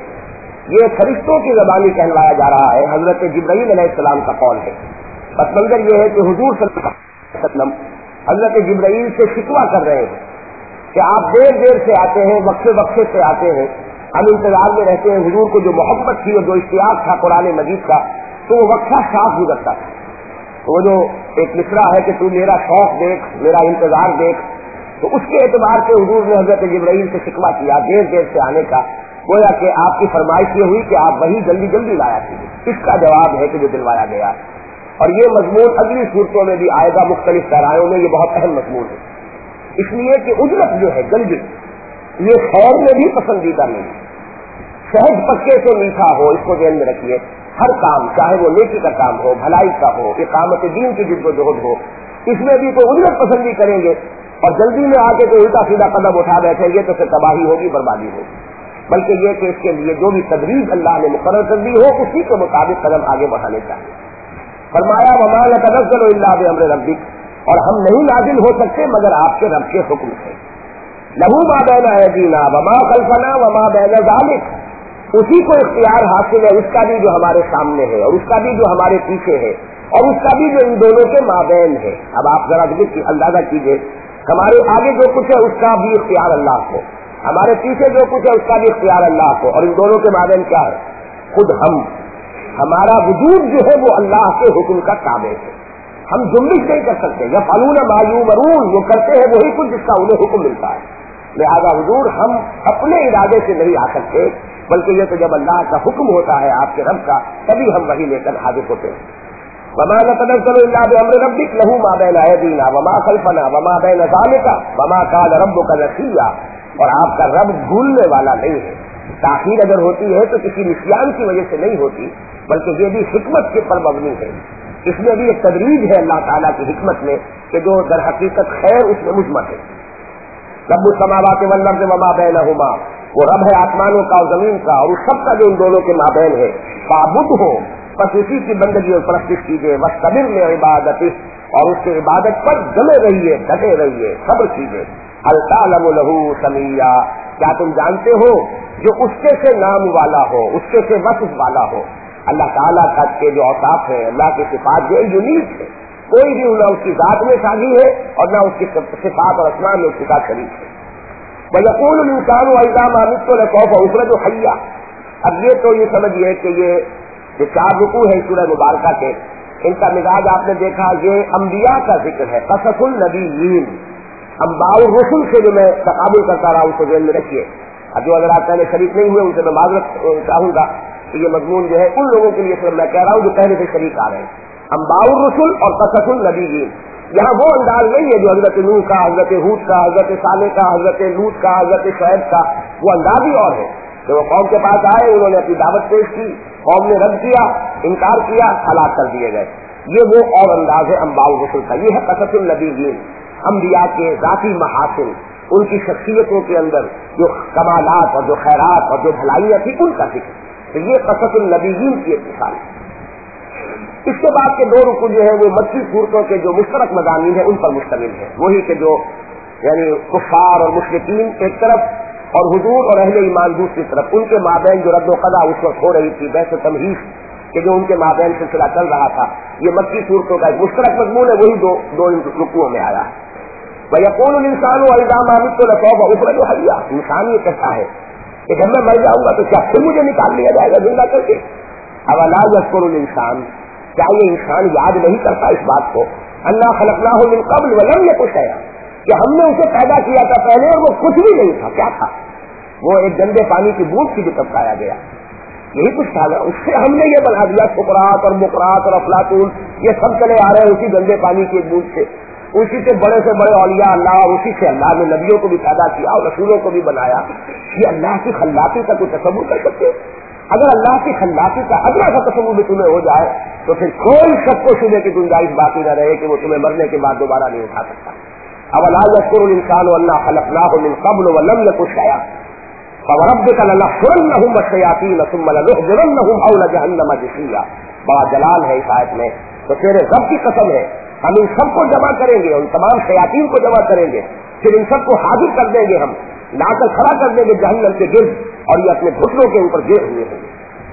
یہ فرشتوں کی زبانی کہلوایا جا رہا ہے، حضرت جبرائیل علیہ السلام کا قول ہے. بس منظر یہ ہے کہ حضور صلی اللہ علیہ وسلم حضرت جبرائیل سے شکوہ کر رہے ہیں کہ آپ دیر سے آتے ہیں، وقفے سے آتے ہیں، ہم انتظار میں رہتے ہیں. حضور کو جو محبت تھی اور جو اشتیاق تھا قرآن مجید کا، تو وہ وقفہ صاف گزرتا تھا. وہ جو ایک مصرع ہے کہ تو میرا شوق دیکھ، میرا انتظار دیکھ، تو اس کے اعتبار سے حضور نے حضرت جبرائیل سے شکوہ کیا دیر سے آنے کا. گویا کہ آپ کی فرمائش یہ ہوئی کہ آپ وہی جلدی لایا کیجیے. اس کا جواب ہے کہ جو دلوایا گیا. اور یہ مضمون اگلی صورتوں میں بھی آئے گا مختلف پیرایوں میں. یہ بہت اہم مضمون ہے، اس لیے کہ اجرت جو ہے جلدی، یہ خیر میں بھی پسندیدہ نہیں. سہج پکے سے میٹھا ہو، اس کو ذہن میں رکھیے. ہر کام چاہے وہ نیکی کا کام ہو، بھلائی کا ہو، اقامت دین کی جد و جہد ہو، اس میں بھی کوئی اجرت پسندی کریں گے اور جلدی میں آ کے کوئی الٹا سیدھا قدم اٹھا بیٹھیں گے تو پھر تباہی ہوگی، بربادی ہوگی. بلکہ یہ کہ اس کے لیے جو بھی تدریج اللہ نے مقرر کر دی ہو اسی کے مطابق قدم آگے بڑھانے چاہیے. فرمایا وما نتنزل الا بامر ربک، اور ہم نہیں نازل ہو سکتے مگر آپ کے رب کے حکم سے. لہو ما بین ایدینا وما خلفنا وما بین ذلک، اسی کو اختیار حاصل ہے، اس کا بھی جو ہمارے سامنے ہے اور اس کا بھی جو ہمارے پیچھے ہے اور اس کا بھی جو ان دونوں کے مابین ہے. اب آپ ذرا اندازہ کیجیے، ہمارے آگے جو کچھ ہے اس کا بھی اختیار اللہ کو، ہمارے پیچھے جو کچھ ہے اس کا بھی اختیار اللہ کو، اور ان دونوں کے مابین کیا ہے؟ خود ہمارا وجود جو ہے وہ اللہ کے حکم کا تابع ہے. ہم جنبش نہیں کر سکتے. یفعلون ما یؤمرون، وہ کرتے ہیں وہی کچھ جس کا انہیں حکم ملتا ہے. لہذا حضور ہم اپنے ارادے سے نہیں آ سکتے، بلکہ یہ تو جب اللہ کا حکم ہوتا ہے آپ کے رب کا، تبھی ہم وہی لے کر حاضر ہوتے ہیں. وما نتنزل الا بامر ربک له ما بین ایدینا وما خلفنا وما بین ذلک وما کان ربک نسیا، اور آپ کا رب بھولنے والا نہیں ہے. تاخیر اگر ہوتی ہے تو کسی نسیان کی وجہ سے نہیں ہوتی، بلکہ یہ بھی حکمت کے پر مبنی ہے. اس میں بھی ایک تدریج ہے اللہ تعالیٰ کی حکمت میں کہ جو در حقیقت خیر اس میں مجمع ہے. رب السماوات والارض وما بینہما، وہ رب ہے آسمانوں کا اور زمین کا اور اس سب کا جو ان دونوں کے مابین ہے. فاعبد ہو بس اسی کی بندگی اور پرستش کیجیے. واصطبر لعبادتہ اور اس کی عبادت پر جمے رہیے, ڈٹے رہیے, صبر کیجیے. هل تعلم له سمیا کیا تم جانتے ہو جو اس کے نام والا ہو, اس کے وصف والا ہو. اللہ تعالیٰ کا کے جو اوصاف ہے, اللہ کی صفات جو یونیک ہے, کوئی بھی نہ اس کی ذات میں شامل ہے اور نہ اس کی صفات اور اسماء میں اس کے ساتھ شریک ہے. وَيَقُولُ الْإِنسَانُ وَإِذَا مَا مِتُّ لَسَوْفَ أُخْرَجُ حَيًّا. اب یہ تو یہ سمجھیے کہ یہ 4 رکوع ہے سورہ مبارکہ کے, ان کا مزاج آپ نے دیکھا. یہ انبیاء کا ذکر ہے, قصص النبیین, انباء الرسل سے جو میں تقابل کرتا رہا اس کو ذہن میں رکھیے. اب جو اگر آپ پہلے شریک نہیں ہوئے ان سے میں معذرت چاہوں گا کہ یہ مضمون جو ہے ان لوگوں کے لیے صرف میں کہہ رہا ہوں جو پہلے سے شریک آ رہے ہیں. انباء الرسل اور قصص النبیین, یہاں وہ انداز نہیں ہے جو حضرت نوح کا, حضرت ہود کا, حضرت صالح کا, حضرت لوط کا, حضرت شعیب کا. وہ انداز ہی اور ہے کہ وہ قوم کے پاس آئے, انہوں نے اپنی دعوت پیش کی, قوم نے رد کیا, انکار کیا, ہلاک کر دیے گئے. یہ وہ اور انداز ہے انباء الرسل کا. یہ ہے قصص النبیین, انبیاء کے ذاتی محاسن, ان کی شخصیتوں کے اندر جو کمالات اور جو خیرات اور جو بھلائیاں تھیں ان کا ذکر. تو یہ قصص النبیین کی ایک مثال ہے. اس کے بعد کے 2 رکوع جو ہے وہ مکی صورتوں کے جو مشترک مضامین ہیں ان پر مشتمل ہے. وہی کہ جو یعنی کفار اور مشرکین ایک طرف اور حضور اور اہل ایمان دوسری طرف, ان کے مابین جو رد و قضا اس وقت ہو رہی تھی, بحث و تمہیز کہ جو ان کے مابین سلسلہ چل رہا تھا, یہ مکی صورتوں کا ایک مشترک مضمون ہے. وہی دو رکوعوں میں آیا ہے. وَيَقُولُ الْإِنسَانُ وَإِذَا مَا مِتُّ لَسَوْفَ أُخْرَجُ حَيًّا. انسان یہ کہتا ہے کہ جب میں مر جاؤں گا تو کیا پھر مجھے نکال لیا جائے گا زندہ کر کے. أَوَلَا يَذْكُرُ الْإِنسَانُ, کیا یہ انسان یاد نہیں کرتا اس بات کو, انا خلقناہ من قبل ولم یک شیئا, کہ ہم نے اسے پیدا کیا تھا پہلے اور وہ کچھ بھی نہیں تھا. کیا تھا وہ؟ ایک گندے پانی کی بوند کی جو ٹپکایا گیا, یہی کچھ تھا. اس سے ہم نے یہ بنا دیا سقراط اور مقراط اور افلاطون, یہ سب چلے آ رہے ہیں اسی گندے پانی کی بوند سے. اسی سے بڑے اولیاء اللہ, اور اسی سے اللہ نے نبیوں کو بھی پیدا کیا اور رسولوں کو بھی بنایا. یہ اللہ کی خلاقی کا کوئی تصور کر سکتے؟ اگر اللہ کی خلاقی کا ادنا سا تصور بھی تمہیں ہو جائے تو پھر کوئی شک و شبے کی گنجائش باقی نہ رہے کہ وہ تمہیں مرنے کے بعد دوبارہ نہیں اٹھا سکتا. اولا یذکر الانسان انا خلقناه من قبل ولم یک شیئا فوربک لنحشرنهم والشیاطین ثم لنحضرنهم حول جہنم جثیا. بڑا جلال ہے اس آیت میں. تو تیرے رب کی قسم ہے, ہم ان سب کو جمع کریں گے, ان تمام شیاطین کو جمع کریں گے, پھر ان سب کو حاضر کر دیں گے, ہم لا کر کھڑا کر دیں گے جہنم کے گرد, اور یہ اپنے گھٹنوں کے اوپر گر ہوئے ہیں.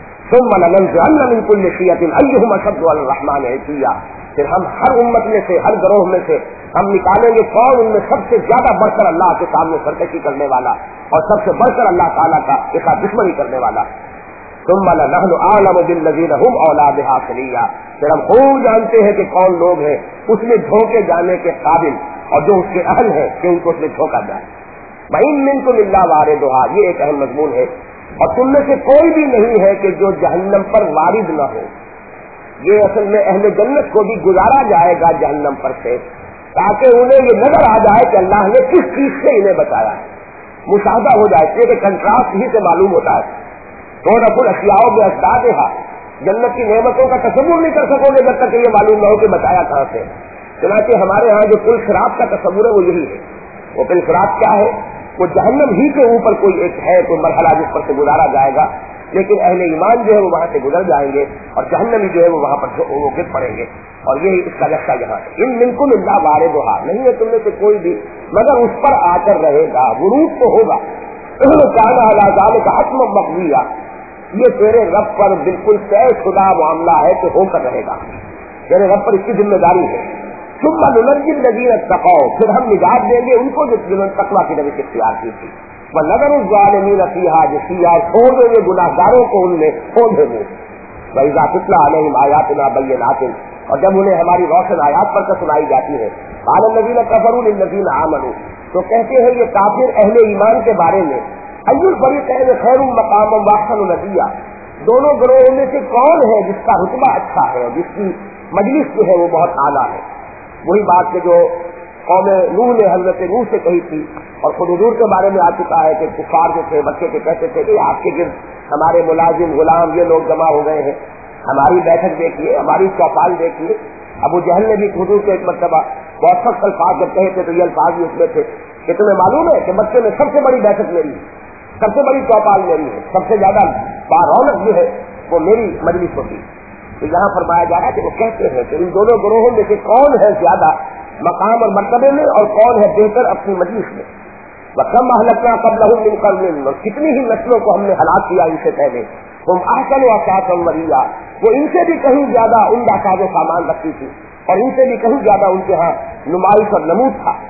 ثم لننزعن من كل شيعة ايهم اشد على الرحمن عتيا. پھر ہم ہر امت میں سے, ہر گروہ میں سے ہم نکالیں گے کون ان میں سب سے زیادہ بڑھ کر اللہ کے سامنے سرکشی کرنے والا اور سب سے بڑھ کر اللہ تعالیٰ کا کے ساتھ دشمنی کرنے والا. ثم لنحن اعلم بالذين هم اولى بها صليا. پھر ہم خوب جانتے ہیں کہ کون لوگ ہیں اس میں دھوکے جانے کے قابل اور جو اس کے اہل ہیں کہ ان کو اس میں دھوکا جائے. وَإِن مِّنكُمْ إِلَّا وَارِدُهَا, یہ ایک اہم مضمون ہے. اور تم میں سے کوئی بھی نہیں ہے کہ جو جہنم پر وارد نہ ہو. یہ اصل میں اہل جنت کو بھی گزارا جائے گا جہنم پر سے, تاکہ انہیں یہ نظر آ جائے کہ اللہ نے کس چیز سے انہیں بچایا ہے. مشاہدہ ہو جائے, اس لیے کنٹراسٹ ہی سے معلوم ہوتا ہے. تو رب الاشیاء باسبابھا, جنت کی نعمتوں کا تصور نہیں کر سکو گے جب تک کہ یہ معلوم نہ ہو کہ بچایا کہاں سے. چنانچہ ہمارے ہاں جو کل شراب کا تصور ہے وہ یہی ہے. وہ کل شراب کیا ہے؟ وہ جہنم ہی کے اوپر کوئی ایک ہے, کوئی مرحلہ جس پر سے گزارا جائے گا, لیکن اہل ایمان جو ہے وہ وہاں سے گزر جائیں گے اور جہنمی جو ہے وہ وہاں پر وہ گر پڑیں گے. اور یہی اس کا لشکر یہاں ہے. ان منکم الا واردھا, نہیں ہے تم میں سے کوئی بھی مگر اس پر آ کر رہے گا, ورود تو ہوگا. کان علی ذلک حتما مقضیا, یہ تیرے رب پر بالکل طے شدہ معاملہ ہے کہ ہو کر رہے گا. تیرے رب پر اس کی ذمہ داری ہے. ثم ننجی الذین اتقوا, پھر ہم نجات دیں گے ان کو جنہوں نے تقویٰ کی روش اختیار کی تھی. وَنَذَرُ الظَّالِمِينَ فِيهَا جِثِيًّا, چھوڑ دیں گے گناہگاروں کو ان میں کھول دیں گے. وَإِذَا تُتْلَىٰ عَلَيْهِمْ آيَاتُنَا بَيِّنَاتٍ, اور جب انہیں ہماری روشن آیات پڑھ کر سنائی جاتی ہے. قَالَ الَّذِينَ كَفَرُوا لِلَّذِينَ آمَنُوا, تو کہتے ہیں یہ کافر اہل ایمان کے بارے میں, أَيُّ الْفَرِيقَيْنِ خَيْرٌ مَقَامًا وَأَحْسَنُ نَدِيًّا, دونوں گروہوں میں سے کون ہے جس کا رتبہ اچھا ہے اور جس کی مجلس جو ہے وہ بہت اعلیٰ ہے. وہی بات کہ جو قوم نوح نے حضرت نوح سے کہی تھی, اور خود حضور کے بارے میں آ چکا ہے کہ کفار جو تھے بچے کے کہتے تھے کہ آپ کے گرد ہمارے ملازم غلام یہ لوگ جمع ہو گئے ہیں, ہماری بیٹھک دیکھیے, ہماری چوپال دیکھیے. ابو جہل نے بھی حضور کو ایک مرتبہ بہت سخت الفاظ جب کہے تھے تو یہ الفاظ بھی اس میں تھے کہ تمہیں معلوم ہے کہ مکے میں سب سے بڑی بیٹھک میری, سب سے بڑی چوپال میری ہے، سب سے زیادہ رونق جو ہے وہ میری مجلس ہوتی ہے۔ تو یہاں فرمایا جا رہا ہے کہ وہ کہتے ہیں کہ ان دونوں گروہوں میں سے کون ہے زیادہ مقام اور مرتبے میں اور کون ہے بہتر اپنی مجلس میں۔ وَكَمْ أَهْلَكْنَا قَبْلَهُم مِّن قَرْنٍ، اور کتنی ہی نسلوں کو ہم نے ہلاک کیا ان سے پہلے، ہم احسن واسعة وریا، وہ ان سے بھی کہیں زیادہ عمدہ ساز و سامان رکھتی تھی اور ان سے بھی کہیں زیادہ ان کے ہاں نمائش اور نمود تھا۔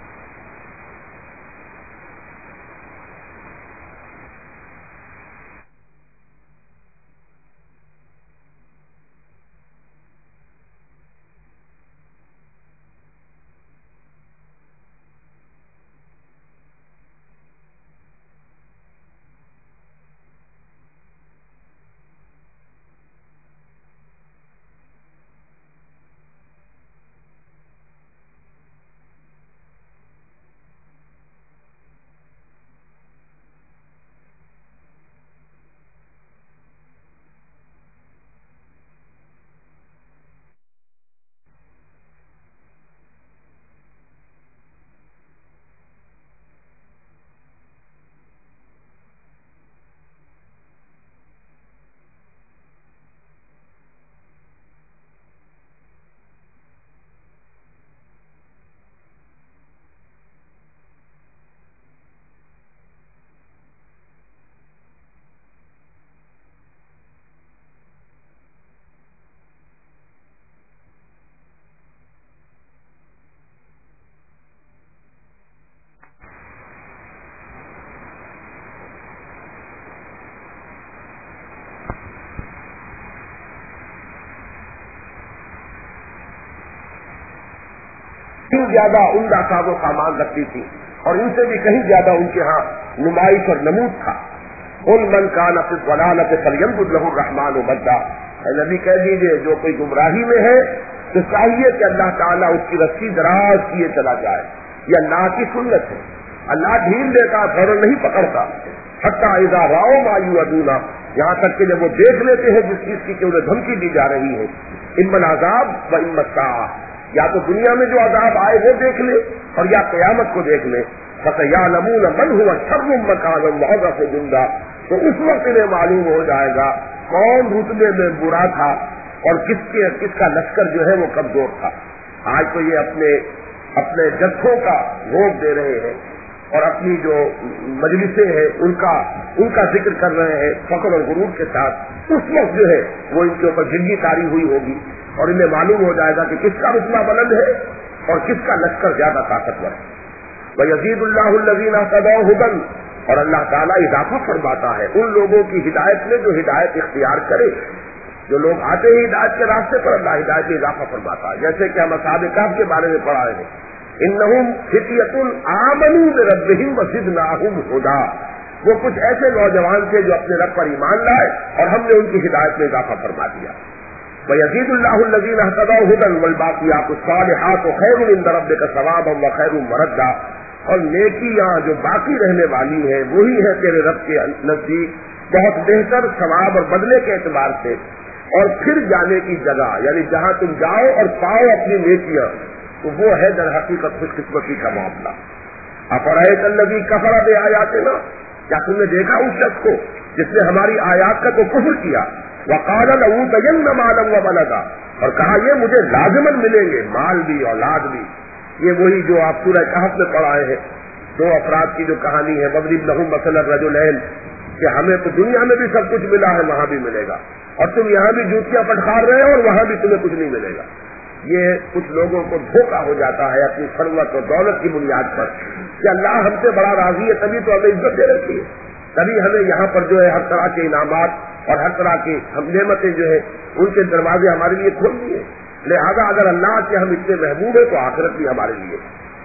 زیادہ عمدہ ساز و سامان رکھتی تھی اور ان سے بھی کہیں زیادہ ان کے ہاں نمائش اور نمود تھا۔ قل من کان فی الضلالۃ فلیمدد لہ الرحمن مدا، نبی کہہ دیجیے جو کوئی گمراہی میں ہے تو چاہیے کہ اللہ تعالیٰ اس کی رسی دراز کیے چلا جائے۔ یہ اللہ کی سنت ہے، اللہ ڈھیل دیتا فوراً نہیں پکڑتا، حتی اذا رأوا ما یوعدون، یہاں تک کہ جب وہ دیکھ لیتے ہیں جس چیز کی کہ انہیں دھمکی دی جا رہی ہے، اما العذاب و اما الساعہ، یا تو دنیا میں جو عذاب آئے وہ دیکھ لے اور یا قیامت کو دیکھ لے۔ فَسَيَعْلَمُونَ مَنْ هُوَ شَرٌّ مَّكَانًا وَأَضْعَفُ جُنْدًا، تو اس وقت انہیں معلوم ہو جائے گا کون رتبے میں برا تھا اور کس کا لشکر جو ہے وہ کمزور تھا۔ آج تو یہ اپنے جتھوں کا ووٹ دے رہے ہیں اور اپنی جو مجلسیں ہیں ان کا ذکر کر رہے ہیں فخر اور غرور کے ساتھ۔ اس وقت جو ہے وہ ان کے اوپر زندگی تاری ہوئی ہوگی اور انہیں معلوم ہو جائے گا کہ کس کا رتبہ بلند ہے اور کس کا لشکر زیادہ طاقتور ہے۔ وَيَزِيدُ اللَّهُ الَّذِينَ اهْتَدَوْا هُدًى، اور اللہ تعالیٰ اضافہ فرماتا ہے ان لوگوں کی ہدایت میں جو ہدایت اختیار کرے۔ جو لوگ آتے ہیں ہدایت کے راستے پر اللہ ہدایت میں اضافہ فرماتا ہے، جیسے کہ ہم اصحاب کہف کے بارے میں پڑھا ہے، انہم فتیۃ آمنوا بربہم وزدناہم ھدا، وہ کچھ ایسے نوجوان تھے جو اپنے رب پر ایمان لائے اور ہم نے ان کی ہدایت میں اضافہ فرما دیا۔ وَيَزِيدُ اللَّهُ الَّذِينَ اهْتَدَوْا هُدًى وَالْبَاقِيَاتُ الصَّالِحَاتُ خَيْرٌ عِندَ رَبِّكَ ثَوَابًا وَخَيْرٌ مَّرَدًّا، اور نیکیاں جو باقی رہنے والی ہیں وہی ہے تیرے رب کے نزدیک بہت بہتر ثواب اور بدلے کے اعتبار سے، اور پھر جانے کی جگہ یعنی جہاں تم جاؤ اور پاؤ اپنی نیکیاں، تو وہ ہے در حقیقت خوش قسمتی کا معاملہ۔ أَفَرَأَيْتَ الَّذِي كَفَرَ بِآيَاتِنَا، کیا تم نے دیکھا اس شخص کو جس نے ہماری آیات کا تو کفر کیا، وَقَالَ لَأُوتَيَنَّ مَالًا وَوَلَدًا، اور کہا یہ مجھے لازماً ملیں گے مال بھی اولاد بھی۔ یہ وہی جو آپ سورہ کہف میں پڑھائے ہیں، دو افراد کی جو کہانی ہے، وَاضْرِبْ لَهُم مَثَلَ الرَّجُلَيْنِ، کہ ہمیں تو دنیا میں بھی سب کچھ ملا ہے وہاں بھی ملے گا، اور تم یہاں بھی جوتیاں پٹخار رہے ہو اور وہاں بھی تمہیں کچھ نہیں ملے گا۔ یہ کچھ لوگوں کو دھوکہ ہو جاتا ہے اپنی ثروت اور دولت کی بنیاد پر کہ اللہ ہم سے بڑا راضی ہے تبھی تو ہمیں عزت دے رکھی ہے، تبھی ہمیں یہاں پر جو ہے ہر طرح کے انعامات اور ہر طرح کی نعمتیں جو ہے ان کے دروازے ہمارے لیے کھول دیے۔ لہذا اگر اللہ کے ہم اتنے محبوب ہیں تو آخرت بھی ہمارے لیے۔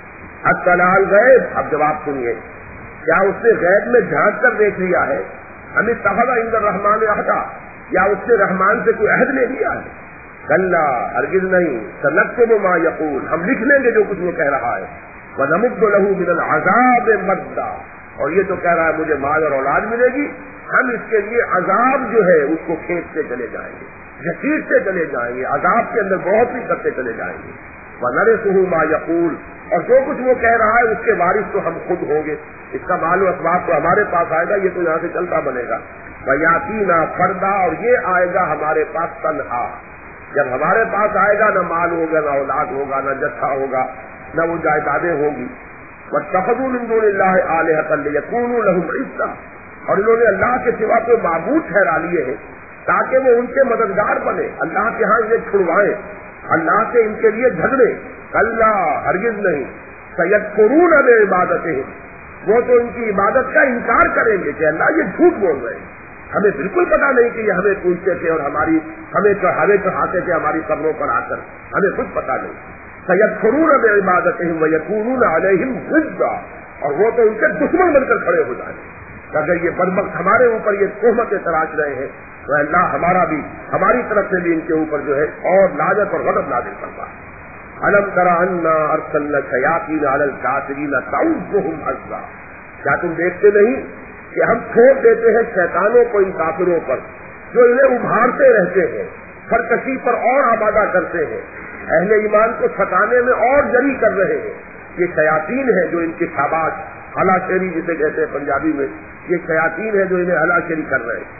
اطلاع الغیب، اب جواب سنیے، کیا اس نے غیب میں جھانک کر دیکھ لیا ہے؟ ہمیں اتخذ عند الرحمن عہدا، یا اس نے رحمان سے کوئی عہد لے لیا ہے؟ کلا، ہرگز نہیں، سنکتب ما یقول، ہم لکھ لیں گے جو کچھ وہ کہہ رہا ہے، ونمد له من العذاب مدا، اور یہ تو کہہ رہا ہے مجھے مال اور اولاد ملے گی، ہم اس کے لیے عذاب جو ہے اس کو کھینچتے چلے جائیں گے، گھسیٹتے چلے جائیں گے، عذاب کے اندر بہت ہی کرتے چلے جائیں گے۔ وَنَرِثُهُ مَا يَقُولُ، اور جو کچھ وہ کہہ رہا ہے اس کے وارث تو ہم خود ہوں گے. اس کا مال و اسباب تو ہمارے پاس آئے گا, یہ تو یہاں سے چلتا بنے گا. وَيَأْتِينَا فَرْدًا, اور یہ آئے گا ہمارے پاس تنہا. جب ہمارے پاس آئے گا نہ مال ہوگا, نہ اولاد ہوگا, نہ جتھا ہوگا, نہ وہ جائیدادیں ہوں گی. وَاتَّخَذُوا مِن دُونِ اللَّهِ آلِهَةً لِيَكُونُوا لَهُمْ عِزًّا, اور انہوں نے اللہ کے سوا کوئی معبود ٹھہرا لیے ہیں تاکہ وہ ان کے مددگار بنے, اللہ کے ہاں انہیں چھڑوائیں, اللہ سے ان کے لیے جھگڑے. کلا, ہرگز نہیں. سَيَكْفُرُونَ بِعِبَادَتِهِمْ, وہ تو ان کی عبادت کا انکار کریں گے کہ اللہ یہ جھوٹ بول رہے ہیں, ہمیں بالکل پتا نہیں کہ یہ ہمیں پوچھتے تھے اور ہمیں چڑھاتے تھے ہماری قبروں پر آ کر, ہمیں کچھ پتا نہیں. سَيَكْفُرُونَ بِعِبَادَتِهِمْ وَيَكُونُونَ عَلَيْهِمْ ضِدًّا, اور وہ تو ان کے دشمن بن کر کھڑے ہو جائیں. اگر یہ بدبخت ہمارے اوپر یہ تہمتیں تراش رہے ہیں تو اللہ ہماری طرف سے بھی ان کے اوپر جو ہے اور لعنت اور غضب نازل کرتا ہے. أَلَمْ تَرَ أَنَّا أَرْسَلْنَا الشَّيَاطِينَ عَلَى الْكَافِرِينَ تَعُزُّهُمْ عَزًّا, کیا تم دیکھتے نہیں کہ ہم چھوڑ دیتے ہیں شیطانوں کو ان کافروں پر جو انہیں ابھارتے رہتے ہیں, سرکشی پر اور آمادہ کرتے ہیں, اہل ایمان کو ستانے میں اور جری کر رہے ہیں. یہ شیاطین ہیں جو ان کی شاباش ہلا شیری جسے کہتے ہیں پنجابی میں, یہ شیاطین ہیں جو انہیں ہلا شیری کر رہے ہیں.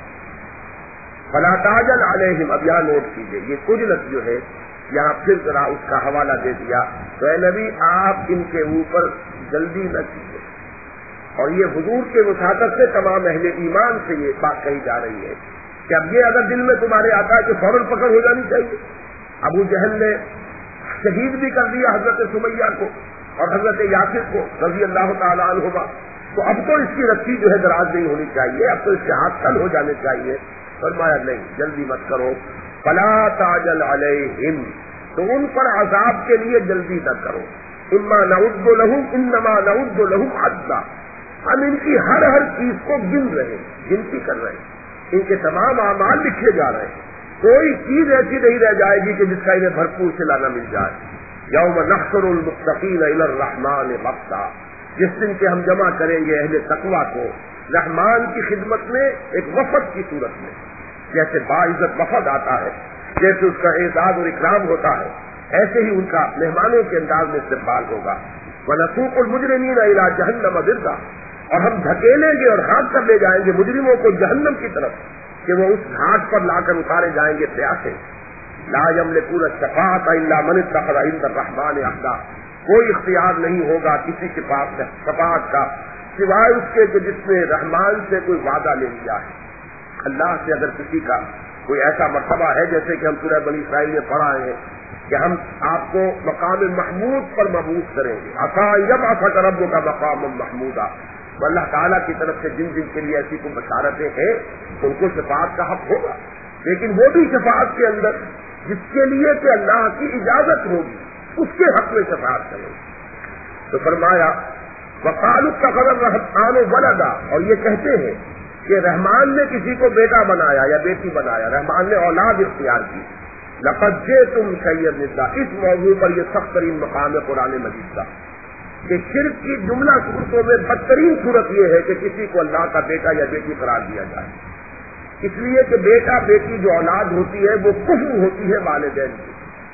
فَلَا تَعْجَلْ عَلَيْهِمْ, اب یہاں نوٹ کیجیے, یہ عجلت جو ہے یہاں پھر ذرا اس کا حوالہ دے دیا. تو اے نبی آپ ان کے اوپر جلدی نہ کیجیے, اور یہ حضور کے وساطت سے تمام اہل ایمان سے یہ بات کہی جا رہی ہے کہ اب یہ اگر دل میں تمہارے آتا ہے کہ فوراً پکڑ ہو جانی چاہیے. ابو جہل نے شہید بھی کر دیا حضرت سمیہ کو اور حضرت یاسر کو رضی اللہ تعالیٰ عنہما, تو اب تو اس کی رسی جو ہے دراز نہیں ہونی چاہیے, اب تو اس کے ہاتھ تل ہو جانے چاہیے. فرمایا نہیں, جلدی مت کرو. فلا تعجل علیہم, تو ان پر عذاب کے لیے جلدی نہ کرو. اما نعد لہم انما نعد لہم عدا, ہم ان کی ہر چیز کو گن رہے ہیں, گنتی کر رہے ہیں, ان کے تمام اعمال لکھے جا رہے ہیں. کوئی چیز ایسی نہیں رہ جائے گی کہ جس کا انہیں بھرپور صلہ نہ مل جائے. یوم نحشر المتقین الی الرحمن وفدا, جس دن کے ہم جمع کریں گے اہل تقویٰ کو رحمان کی خدمت میں ایک وفد کی صورت میں. جیسے باعزت وفد آتا ہے, جیسے اس کا اعزاز اور اکرام ہوتا ہے, ایسے ہی ان کا مہمانوں کے انداز میں استقبال ہوگا. وَنَسُوقُ الْمُجْرِمِينَ إِلَىٰ جَهَنَّمَ وِرْدًا, اور ہم دھکیلیں گے اور ہاتھ کر لے جائیں گے مجرموں کو جہنم کی طرف کہ وہ اس گھاٹ پر لا کر اتارے جائیں گے پیاسے. لا يملكون الشفاعة إلا من اتخذ عند الرحمن عهدا, کوئی اختیار نہیں ہوگا کسی کے پاس شفاعت کا سوائے اس کے کہ جس نے رحمان سے کوئی وعدہ لے لیا ہے. اللہ سے اگر کسی کا کوئی ایسا مرتبہ ہے, جیسے کہ ہم سورہ بنی اسرائیل میں پڑھا ہے کہ ہم آپ کو مقام محمود پر مبعوث کریں گے. عسیٰ یبعثک ربک مقاما محمودا, اللہ تعالیٰ کی طرف سے جن کے لیے ایسی کوئی بشارتیں ہیں ان کو شفاعت کا حق ہوگا, لیکن وہ بھی شفاعت کے اندر جس کے لیے کہ اللہ کی اجازت ہوگی اس کے حق میں شفاعت کریں گے. تو فرمایا وقالوا اتخذ الرحمن ولدا, اور یہ کہتے ہیں کہ رحمان نے کسی کو بیٹا بنایا یا بیٹی بنایا, رحمان نے اولاد اختیار کی. لقد جئتم شیئا ندا, اس موضوع پر یہ سخت ترین مقام ہے قرآن مجید کا کہ شرک کی جملہ صورتوں میں بدترین صورت یہ ہے کہ کسی کو اللہ کا بیٹا یا بیٹی قرار دیا جائے. اس لیے کہ بیٹا بیٹی جو اولاد ہوتی ہے وہ کفر ہوتی ہے والدین کی.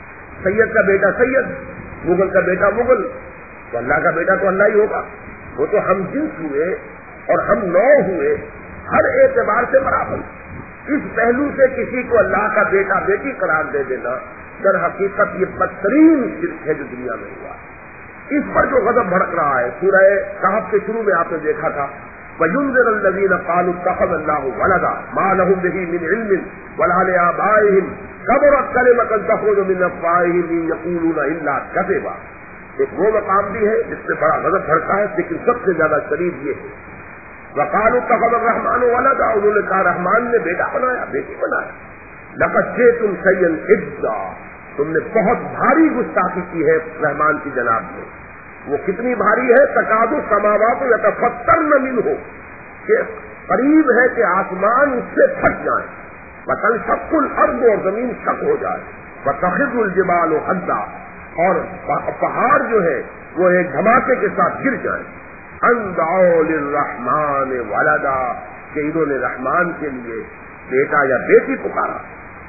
سید کا بیٹا سید, مغل کا بیٹا مغل, تو اللہ کا بیٹا تو اللہ ہی ہوگا. وہ تو ہم جنس ہوئے اور ہم نو ہوئے, ہر اعتبار سے برابر. اس پہلو سے کسی کو اللہ کا بیٹا بیٹی قرار دے دینا در حقیقت یہ بدترین شرک ہے جو دنیا میں ہوا. اس پر جو غضب بھڑک رہا ہے, سورہ کہف کے شروع میں آپ نے دیکھا تھا وَيُنذِرَ الَّذِينَ قَالُوا اتَّخَذَ اللَّهُ وَلَدًا مَا لَهُم بِهِ مِنْ عِلْمٍ وَلَا لِآبَائِهِمْ كَبُرَتْ كَلِمَةً تَخْرُجُ مِنْ أَفْوَاهِهِمْ إِن يَقُولُونَ إِلَّا كَذِبًا. ایک وہ مقام بھی ہے جس سے بڑا غضب بھڑکتا ہے, لیکن سب سے زیادہ شدید یہ ہے وَقَالُوا اتَّخَذَ الرَّحْمَنُ وَلَدًا, انہوں نے کہا رحمان نے بیٹا بنایا, بیٹی بنایا. لَقَدْ جِئْتُمْ شَيْئًا إِدًّا, تم نے بہت بھاری گستاخی کی ہے رحمان کی جناب میں. وہ کتنی بھاری ہے, تکاد السماوات یتفطرن منہ, کہ قریب ہے کہ آسمان اس سے پھٹ جائیں. وتنشق الارض, اور زمین شق ہو جائے. وتخر الجبال حدا, اور پہاڑ جو ہے وہ ایک دھماکے کے ساتھ گر جائیں. ان دعوا للرحمن ولدا, کہ انہوں نے رحمان کے لیے بیٹا یا بیٹی پکارا.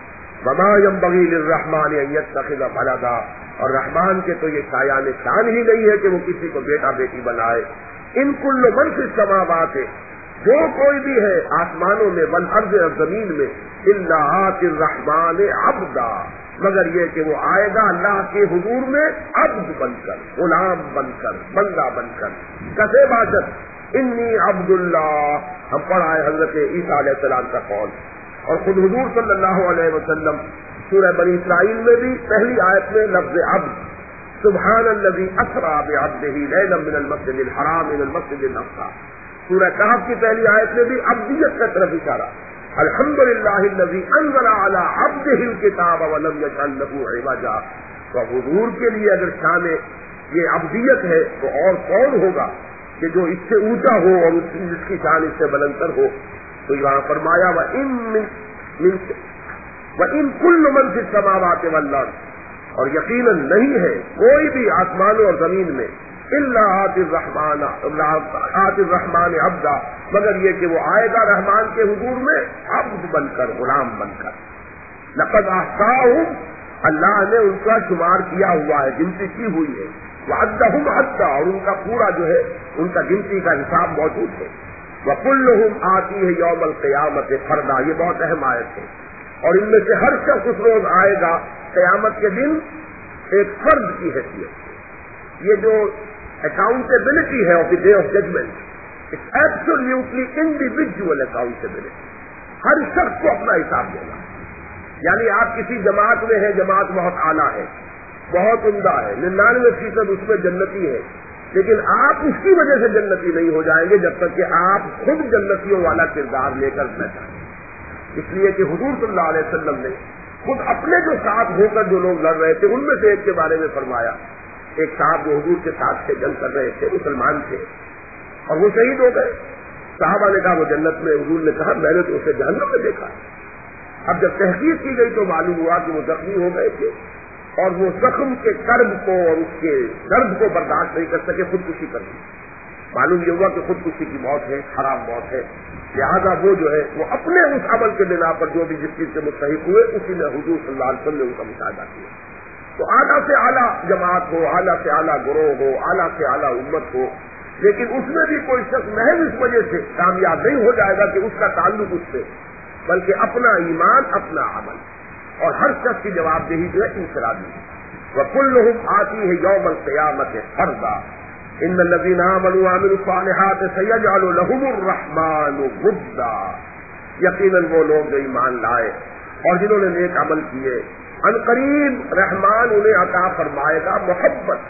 وما ينبغي للرحمن ان يتخذ ولدا، اور رحمان کے تو یہ شایان شان ہی نہیں ہے کہ وہ کسی کو بیٹا بیٹی بنائے. ان کل من فی السماوات، جو کوئی بھی ہے آسمانوں میں، والارض اور زمین میں، الا آتی الرحمن عبدا، مگر یہ کہ وہ آئے گا اللہ کے حضور میں عبد بن کر، غلام بن کر، بندہ بن کر. کسے باشد انی عبد اللہ، ہم پڑھا ہے حضرت عیسیٰ علیہ السلام کا قول. اور خود حضور صلی اللہ علیہ وسلم سورہ بنی اسرائیل میں بھی پہلی آیت میں لفظ عبد، سبحان الذی اسری بعبدہ لیلا من المسجد الحرام الى المسجد الاقصی، سورہ کہف کی پہلی آیت میں بھی عبدیت کا طرف اشارہ. الحمدللہ الذی انزل علی عبدہ الکتاب ولم یجعل لہ عوجا. تو حضور کے لیے اگر شان یہ عبدیت ہے تو اور کون ہوگا کہ جو اس سے اونچا ہو اور جس کی شان اس سے بلندتر ہو. تو یہاں فرمایا وَإِن كُلُّ مَن فِي السَّمَاوَاتِ وَالْأَرْضِ، اور یقیناً نہیں ہے کوئی بھی آسمانوں اور زمین میں، الا آتی الرحمن عبدا، مگر یہ کہ وہ آئے گا رحمان کے حضور میں عبد بن کر، غلام بن کر. لقد احصاهم، اللہ نے ان کا شمار کیا ہوا ہے، گنتی کی ہوئی ہے. وعدهم عدا، اور ان کا پورا جو ہے ان کا گنتی کا حساب موجود ہے. وَكُلُّهُمْ آتِيهِ يَوْمَ الْقِيَامَةِ فَرْدًا، یہ بہت اہم آیت ہے. اور ان میں سے ہر شخص اس روز آئے گا قیامت کے دن ایک فرد کی حیثیت سے. یہ جو اکاؤنٹیبلٹی ہے of the day of judgement, it's absolutely individual accountability. ہر شخص کو اپنا حساب دینا. یعنی آپ کسی جماعت میں ہیں، جماعت بہت اعلیٰ ہے، بہت عمدہ ہے، 99% اس میں جنتی ہے، لیکن آپ اس کی وجہ سے جنتی نہیں ہو جائیں گے جب تک کہ آپ خود جنتیوں والا کردار لے کر نہ جائیں. اس لیے کہ حضور صلی اللہ علیہ وسلم نے خود اپنے جو ساتھ ہو کر جو لوگ لڑ رہے تھے ان میں سے ایک کے بارے میں فرمایا. ایک صاحب جو حضور کے ساتھ سے جنگ کر رہے تھے، مسلمان تھے، اور وہ شہید ہو گئے. صحابہ نے کہا وہ جنت میں، حضور نے کہا میں نے تو اسے جہنم میں دیکھا. اب جب تحقیق کی گئی تو معلوم ہوا کہ وہ زخمی ہو گئے تھے اور وہ زخم کے کرب کو اور اس کے درد کو برداشت نہیں کر سکے، خودکشی کر دی. معلوم یہ ہوا کہ خودکشی کی موت ہے، خراب موت ہے. لہذا وہ جو ہے وہ اپنے اس عمل کے بنا پر جو بھی جس چیز سے مستحق ہوئے اسی میں حضور صلی اللہ علیہ وسلم نے ان کا مشاہدہ کیا. تو اعلیٰ سے اعلیٰ جماعت ہو، اعلیٰ سے اعلیٰ گروہ ہو، اعلیٰ سے اعلیٰ امت ہو، لیکن اس میں بھی کوئی شخص محض اس وجہ سے کامیاب نہیں ہو جائے گا کہ اس کا تعلق اس سے، بلکہ اپنا ایمان، اپنا عمل، اور ہر شخص کی جواب دہی جو ہے انفرادی. وَكُلُّهُمْ آتِيهِ يَوْمَ الْقِيَامَةِ فَرْدًا إِنَّ الَّذِينَ آمَنُوا وَعَمِلُوا الصَّالِحَاتِ سَيَجْعَلُ لَهُمُ الرَّحْمَنُ وُدًّا. یقیناً وہ لوگ جو ایمان لائے اور جنہوں نے نیک عمل کیے، عنقریب رحمان انہیں عطا فرمائے گا محبت.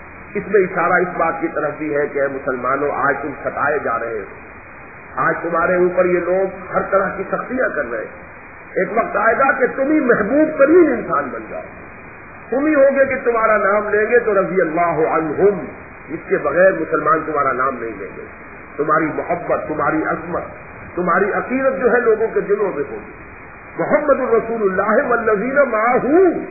اس میں اشارہ اس بات کی طرف بھی ہے کہ اے مسلمانوں، آج تم ستائے جا رہے ہو، آج تمہارے اوپر یہ لوگ ہر طرح کی سختیاں کر رہے ہیں. ایک وقت آئے گا کہ تم ہی محبوب ترین انسان بن جاؤ. تم ہی ہوگے کہ تمہارا نام لیں گے تو رضی اللہ عنہم، اس کے بغیر مسلمان تمہارا نام نہیں لیں گے. تمہاری محبت، تمہاری عظمت، تمہاری عقیدت جو ہے لوگوں کے دلوں میں ہوگی. محمد الرسول اللہ والذین معہ.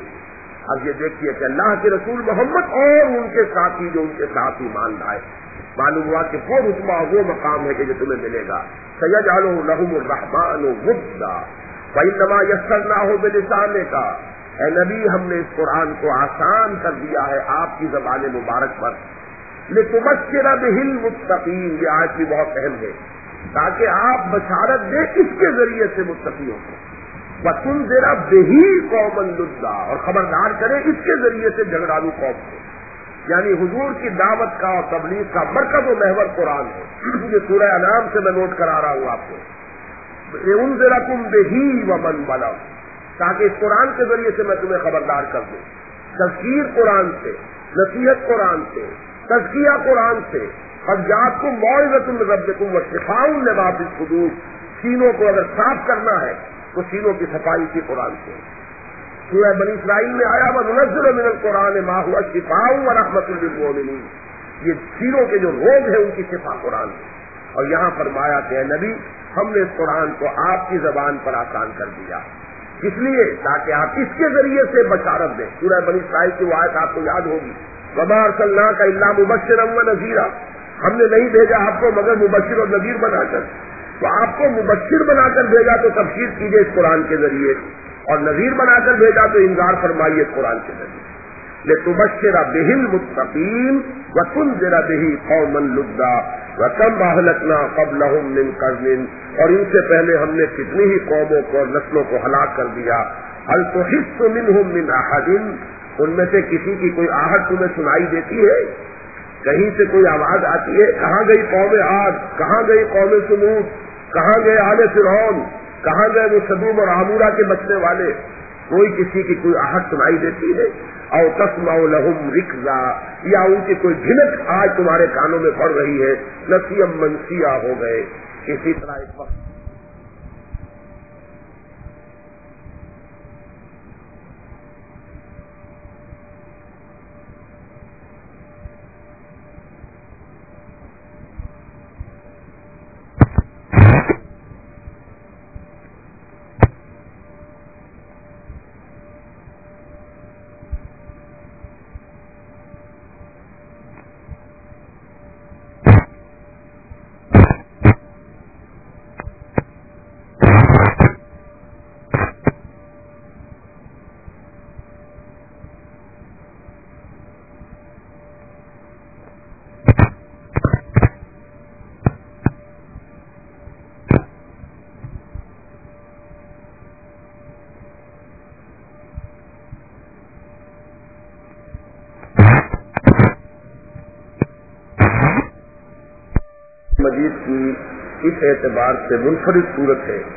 اب یہ دیکھیے کہ اللہ کے رسول محمد اور ان کے ساتھی جو ان کے ساتھ ایمان لائے. معلوم ہوا کہ وہ رتبہ، وہ مقام ہے کہ جو تمہیں ملے گا. سیجعل لہم الرحمن ودا وانما یسرناہ بلسانک. اے نبی، ہم نے اس قرآن کو آسان کر دیا ہے آپ کی زبان مبارک پر. لتبشر بہ المتقین، یہ آیت بھی بہت اہم ہے، تاکہ آپ بشارت دیں اس کے ذریعے سے متقیوں کو. وتنذر بہ قوما لدا، اور خبردار کریں اس کے ذریعے سے جھگڑالو قوم کو. یعنی حضور کی دعوت کا اور تبلیغ کا مرکز و محور قرآن ہے. یہ سورہ انعام سے میں نوٹ کرا رہا ہوں آپ کو. لِأُنذِرَكُمْ بِهِ وَمَنْ بَلَغَ، تاکہ اس قرآن کے ذریعے سے میں تمہیں خبردار کر دوں. تذکیر قرآن سے، نصیحت قرآن سے، تزکیہ قرآن سے. قد جاءتکم موعظۃ من ربکم وشفاء لما فی الصدور. سینوں کو اگر صاف کرنا ہے تو سینوں کی صفائی کی قرآن سے. سورہ بنی اسرائیل میں آیا وَنُنَزِّلُ مِنَ الْقُرْآنِ مَا هُوَ شِفَاءٌ وَرَحْمَةٌ لِلْمُؤْمِنِينَ. یہ سینوں کے جو روگ ہیں ان کی شفا قرآن ہے. اور یہاں فرمایا کہ اے نبی، ہم نے اس قرآن کو آپ کی زبان پر آسان کر دیا، اس لیے تاکہ آپ اس کے ذریعے سے بشارت دیں. سورہ بنی اسرائیل کی وہ آیت آپ کو یاد ہوگی، وَمَا أَرْسَلْنَاكَ إِلَّا مُبَشِّرًا وَنَذِيرًا. ہم نے نہیں بھیجا آپ کو مگر مبشر اور نذیر بنا کر. تو آپ کو مبشر بنا کر بھیجا تو تبشیر کیجئے اس قرآن کے ذریعے، اور نذیر بنا کر بھیجا تو انذار فرمائیے قرآن کے ذریعے لتبشر به المتقین وتنذر به قوما لدا وكم اهلكنا قبلهم من قرن، اور ان سے پہلے ہم نے کتنی ہی قوموں کو اور نسلوں کو ہلاک کر دیا. هل تحس منهم من احد، ان میں سے کسی کی کوئی آہٹ تمہیں سنائی دیتی ہے؟ کہیں سے کوئی آواز آتی ہے؟ کہاں گئی قوم عاد، کہاں گئی قوم ثمود، کہاں گئے آل فرعون، کہاں گئے وہ سدوم اور عمورہ کے بچنے والے؟ کوئی کسی کی کوئی آہٹ سنائی دیتی ہے؟ او تسمع لهم رکزا، یا ان کی کوئی جھنک آج تمہارے کانوں میں پڑ رہی ہے؟ نسیم منسیہ ہو گئے. اسی طرح اس وقت مجید کی اس اعتبار سے منفرد صورت ہے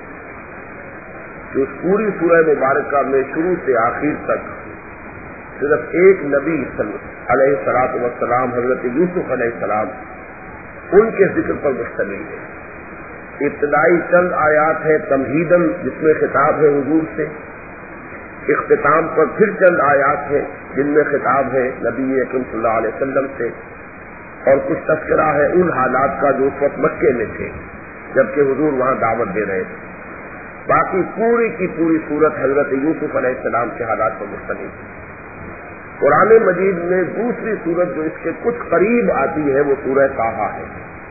کہ اس پوری سورہ مبارکہ میں شروع سے آخر تک صرف ایک نبی علیہ الصلوۃ والسلام حضرت یوسف علیہ السلام ان کے ذکر پر مشتمل ہے. ابتدائی چند آیات ہے تمہیداً جس میں خطاب ہے حضور سے، اختتام پر پھر چند آیات ہیں جن میں خطاب ہے نبی اکرم صلی اللہ علیہ وسلم سے، اور کچھ تذکرہ ہے ان حالات کا جو اس وقت مکے میں تھے جبکہ حضور وہاں دعوت دے رہے تھے. باقی پوری کی پوری صورت حضرت یوسف علیہ السلام کے حالات پر مشتمل ہے. قرآن مجید میں دوسری صورت جو اس کے کچھ قریب آتی ہے وہ سورہ طٰہٰ ہے.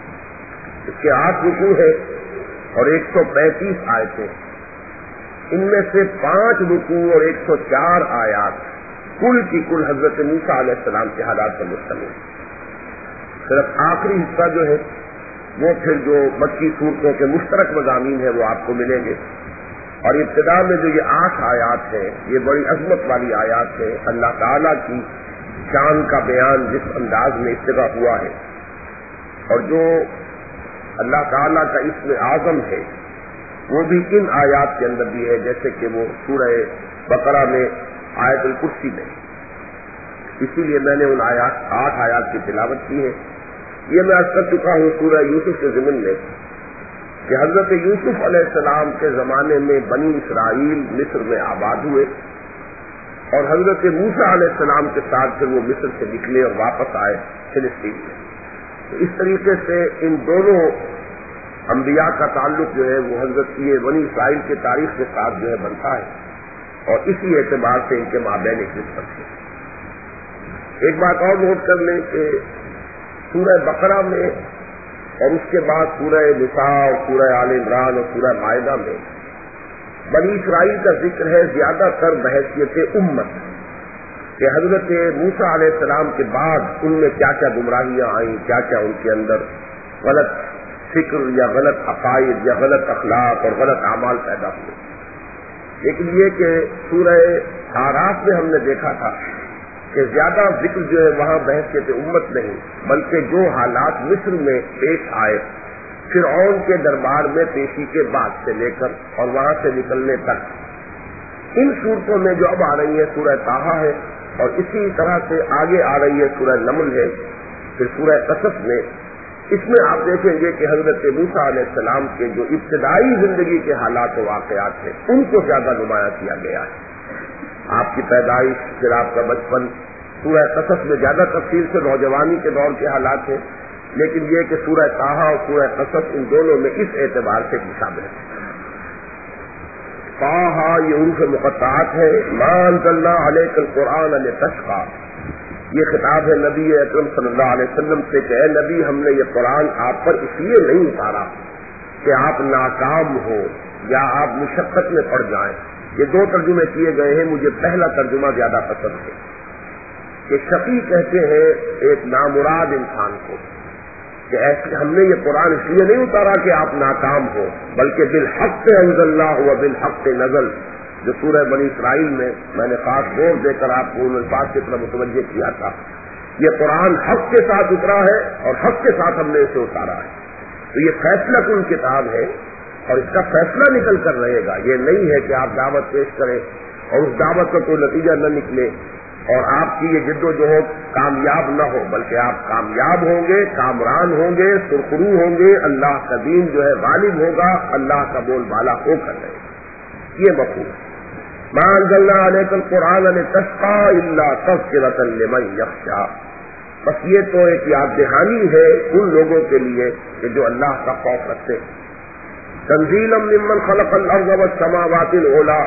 اس کے 8 رکوع ہے اور 135 آیتیں. ان میں سے 5 رکوع اور 104 آیات کل کی کل حضرت موسیٰ علیہ السلام کے حالات پر مشتمل ہے. صرف آخری حصہ جو ہے وہ پھر جو مکی صورتوں کے مشترک مضامین ہیں وہ آپ کو ملیں گے. اور ابتدا میں جو یہ 8 آیات ہیں یہ بڑی عظمت والی آیات ہیں. اللہ تعالیٰ کی شان کا بیان جس انداز میں ابتدا ہوا ہے اور جو اللہ تعالیٰ کا اسم اعظم ہے وہ بھی ان آیات کے اندر بھی ہے، جیسے کہ وہ سورہ بقرہ میں آیت الکرسی میں. اسی لیے میں نے ان 8 آیات کی تلاوت کی ہے. یہ میں عرض کر چکا ہوں سورہ یوسف کے ضمن میں کہ حضرت یوسف علیہ السلام کے زمانے میں بنی اسرائیل مصر میں آباد ہوئے اور حضرت موسیٰ علیہ السلام کے ساتھ پھر وہ مصر سے نکلے اور واپس آئے فلسطین میں. تو اس طریقے سے ان دونوں انبیاء کا تعلق جو ہے وہ حضرت یہ بنی اسرائیل کے تاریخ کے ساتھ جو ہے بنتا ہے اور اسی اعتبار سے ان کے مابین ایک نسبت ہے. ایک بات اور نوٹ کر لیں کہ سورہ بقرہ میں اور اس کے بعد سورہ نساء اور سورہ آل عمران اور سورہ مائدہ میں بنی اسرائیل کا ذکر ہے زیادہ تر بحیثیت امت کہ حضرت موسیٰ علیہ السلام کے بعد ان میں کیا کیا گمراہیاں آئیں، کیا کیا ان کے اندر غلط فکر یا غلط عقائد یا غلط اخلاق اور غلط اعمال پیدا ہوئے. لیکن یہ کہ سورہ آراف میں ہم نے دیکھا تھا کہ زیادہ ذکر جو ہے وہاں بحثیت امت نہیں بلکہ جو حالات مصر میں پیش آئے فرعون کے دربار میں پیشی کے بعد سے لے کر اور وہاں سے نکلنے تک، ان صورتوں میں جو اب آ رہی ہے سورہ طٰہٰ ہے اور اسی طرح سے آگے آ رہی ہے سورہ نمل ہے، پھر سورہ قصص میں. اس میں آپ دیکھیں گے کہ حضرت موسیٰ علیہ السلام کے جو ابتدائی زندگی کے حالات و واقعات ہیں ان کو زیادہ نمایاں کیا گیا ہے. آپ کی پیدائش، پھر آپ کا بچپن، سورہ قصص میں زیادہ تفصیل سے نوجوانی کے دور کے حالات ہیں. لیکن یہ کہ سورہ طٰہٰ اور سورہ قصص ان دونوں میں اس اعتبار سے مشابہ ہے. طٰہٰ یہ حروف مقطعات ہے. ما انزلنا علیک القرآن لتشقیٰ، یہ خطاب ہے نبی اکرم صلی اللہ علیہ وسلم سے کہ اے نبی ہم نے یہ قرآن آپ پر اس لیے نہیں اتارا کہ آپ ناکام ہو یا آپ مشقت میں پڑ جائیں یہ دو ترجمے کیے گئے ہیں، مجھے پہلا ترجمہ زیادہ پسند ہے کہ شقی کہتے ہیں ایک نامراد انسان کو، کہ ایسے ہم نے یہ قرآن اس لیے نہیں اتارا کہ آپ ناکام ہو، بلکہ بالحق انزلنا و بالحق نزل، جو سورہ بنی اسرائیل میں نے خاص زور دے کر آپ کو ان الفاظ کی طرف متوجہ کیا تھا، یہ قرآن حق کے ساتھ اترا ہے اور حق کے ساتھ ہم نے اسے اتارا ہے. تو یہ فیصلہ کن کتاب ہے اور اس کا فیصلہ نکل کر رہے گا. یہ نہیں ہے کہ آپ دعوت پیش کریں اور اس دعوت کا کوئی نتیجہ نہ نکلے اور آپ کی یہ جد و جہد کامیاب نہ ہو، بلکہ آپ کامیاب ہوں گے، کامران ہوں گے، سرخرو ہوں گے، اللہ کا دین جو ہے غالب ہوگا، اللہ کا بول بالا ہو کر رہے گا. یہ مفہوم ہے. ما انزلنا علیک القرآن لتشقى الا تذکرۃ لمن یخشی. بس یہ تو ایک یاد دہانی ہے ان لوگوں کے لیے کہ جو اللہ کا خوف رکھتے ہیں. تنزیلا ممن خلق الارض والسماوات العلی،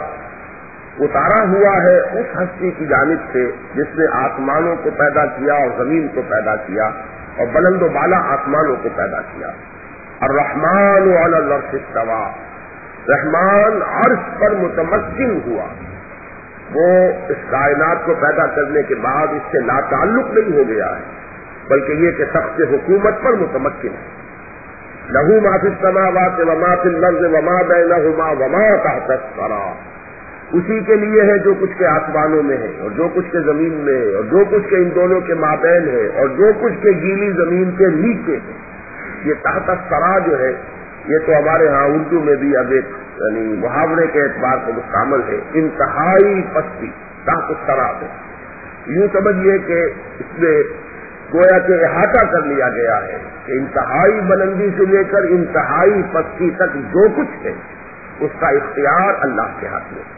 اتارا ہوا ہے اس ہستی کی جانب سے جس نے آسمانوں کو پیدا کیا اور زمین کو پیدا کیا اور بلند و بالا آسمانوں کو پیدا کیا. الرحمن علی العرش استوى، رحمان عرش پر متمکن ہوا. وہ اس کائنات کو پیدا کرنے کے بعد اس سے لا تعلق نہیں ہو گیا ہے، بلکہ یہ کہ تخت حکومت پر متمکن ہے. لہو ما فی السماوات وما فی الارض وما بینہما وما تحت الثری، اسی کے لیے ہے جو کچھ کے آسمانوں میں ہے اور جو کچھ کے زمین میں ہے اور جو کچھ کے ان دونوں کے مابین ہے اور جو کچھ کے گیلی زمین کے نیچے ہے. یہ تحت الثری جو ہے یہ تو ہمارے ہاں اردو میں بھی اب ایک یعنی محاورے کے اعتبار سے مستعمل ہے. انتہائی پستی تحت الثری ہے. یوں سمجھیے کہ اس میں گویا کہ احاطہ کر لیا گیا ہے کہ انتہائی بلندی سے لے کر انتہائی پستی تک جو کچھ ہے اس کا اختیار اللہ کے ہاتھ میں.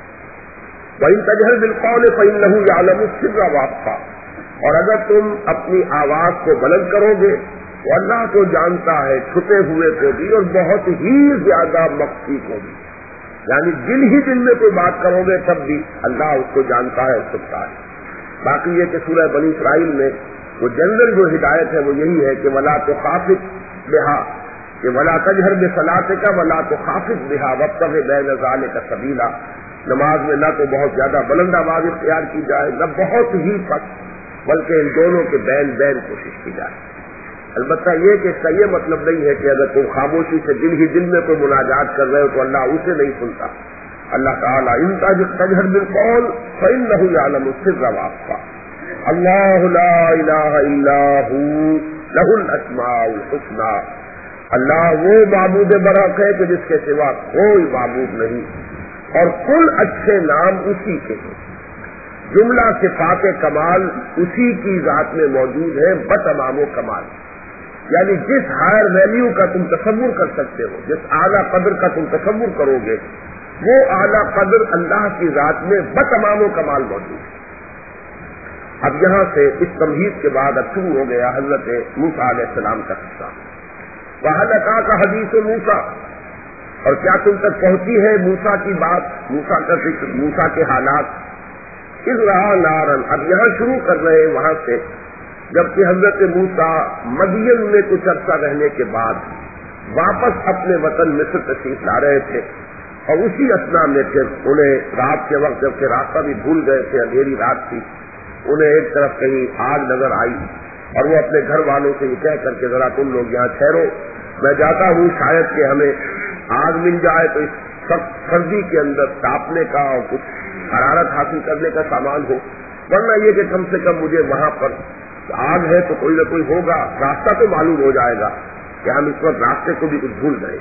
وَإِن تَجْهَرْ بِالْقَوْلِ فَإِنَّهُ يَعْلَمُ السِّرَّ وَأَخْفَى، اور اگر تم اپنی آواز کو بلند کرو گے تو اللہ تو جانتا ہے چھپے ہوئے کو بھی اور بہت ہی زیادہ مخفی کو بھی. یعنی دل ہی دل میں کوئی بات کرو گے تب بھی اللہ اس کو جانتا ہے اور سنتا ہے. باقی یہ کہ سورہ بنی اسرائیل میں وہ جنرل جو ہدایت ہے وہ یہی ہے کہ ولا تخافت بہا، کہ ولا تجہر بصلاتک ولا تخافت بہا وابتغ بین ذلک سبیلا. نماز میں نہ تو بہت زیادہ بلند آواز اختیار کی جائے نہ بہت ہی پست، بلکہ ان دونوں کے بین کوشش کی جائے. البتہ یہ کہ اس کا یہ مطلب نہیں ہے کہ اگر تم خاموشی سے دل ہی دل میں کوئی مناجات کر رہے ہو تو اللہ اسے نہیں سنتا. اللہ تعالیٰ ان تجہر بالقول فإنہ یعلم السر وأخفى. اللہ لا الہ الا ہو لہ الاسماء الحسنى، اللہ وہ معبود برحق ہے کہ جس کے سوا کوئی معبود نہیں اور کل اچھے نام اسی کے ہیں. جملہ صفات کمال اسی کی ذات میں موجود ہے بتمام و کمال. یعنی جس ہائر ویلیو کا تم تصور کر سکتے ہو، جس اعلیٰ قدر کا تم تصور کرو گے، وہ اعلیٰ قدر اللہ کی ذات میں بتمام و کمال موجود ہے. اب یہاں سے اس تمہید کے بعد اب شروع ہو گیا حضرت موسیٰ علیہ السلام کا قصہ. وَهَلْ أَتَاكَ حَدِيثُ مُوسیٰ، اور کیا تم تک پہنچی ہے موسیٰ کی بات، موسیٰ کا ذکر، موسیٰ کے حالات. اِذْ رَأَىٰ نَارًا، اب یہاں شروع کر رہے ہیں وہاں سے جبکہ حضرت موسیٰ مدین میں کچھ عرصہ رہنے کے بعد واپس اپنے وطن مصر تشریف لا رہے تھے اور اسی اثنا میں پھر انہیں رات کے وقت جبکہ راستہ بھی بھول گئے تھے، اندھیری رات تھی، انہیں ایک طرف کہیں آگ نظر آئی اور وہ اپنے گھر والوں سے یہ کہہ کر کے ذرا تم لوگ یہاں ٹھہرو، میں جاتا ہوں شاید کہ ہمیں آگ مل جائے تو اس سخت سردی کے اندر تاپنے کا اور کچھ حرارت حاصل کرنے کا سامان ہو، ورنہ یہ کہ کم سے کم مجھے وہاں پر آگ ہے تو کوئی نہ کوئی ہوگا، راستہ تو معلوم ہو جائے گا کہ ہم اس وقت راستے کو بھی کچھ بھول گئے.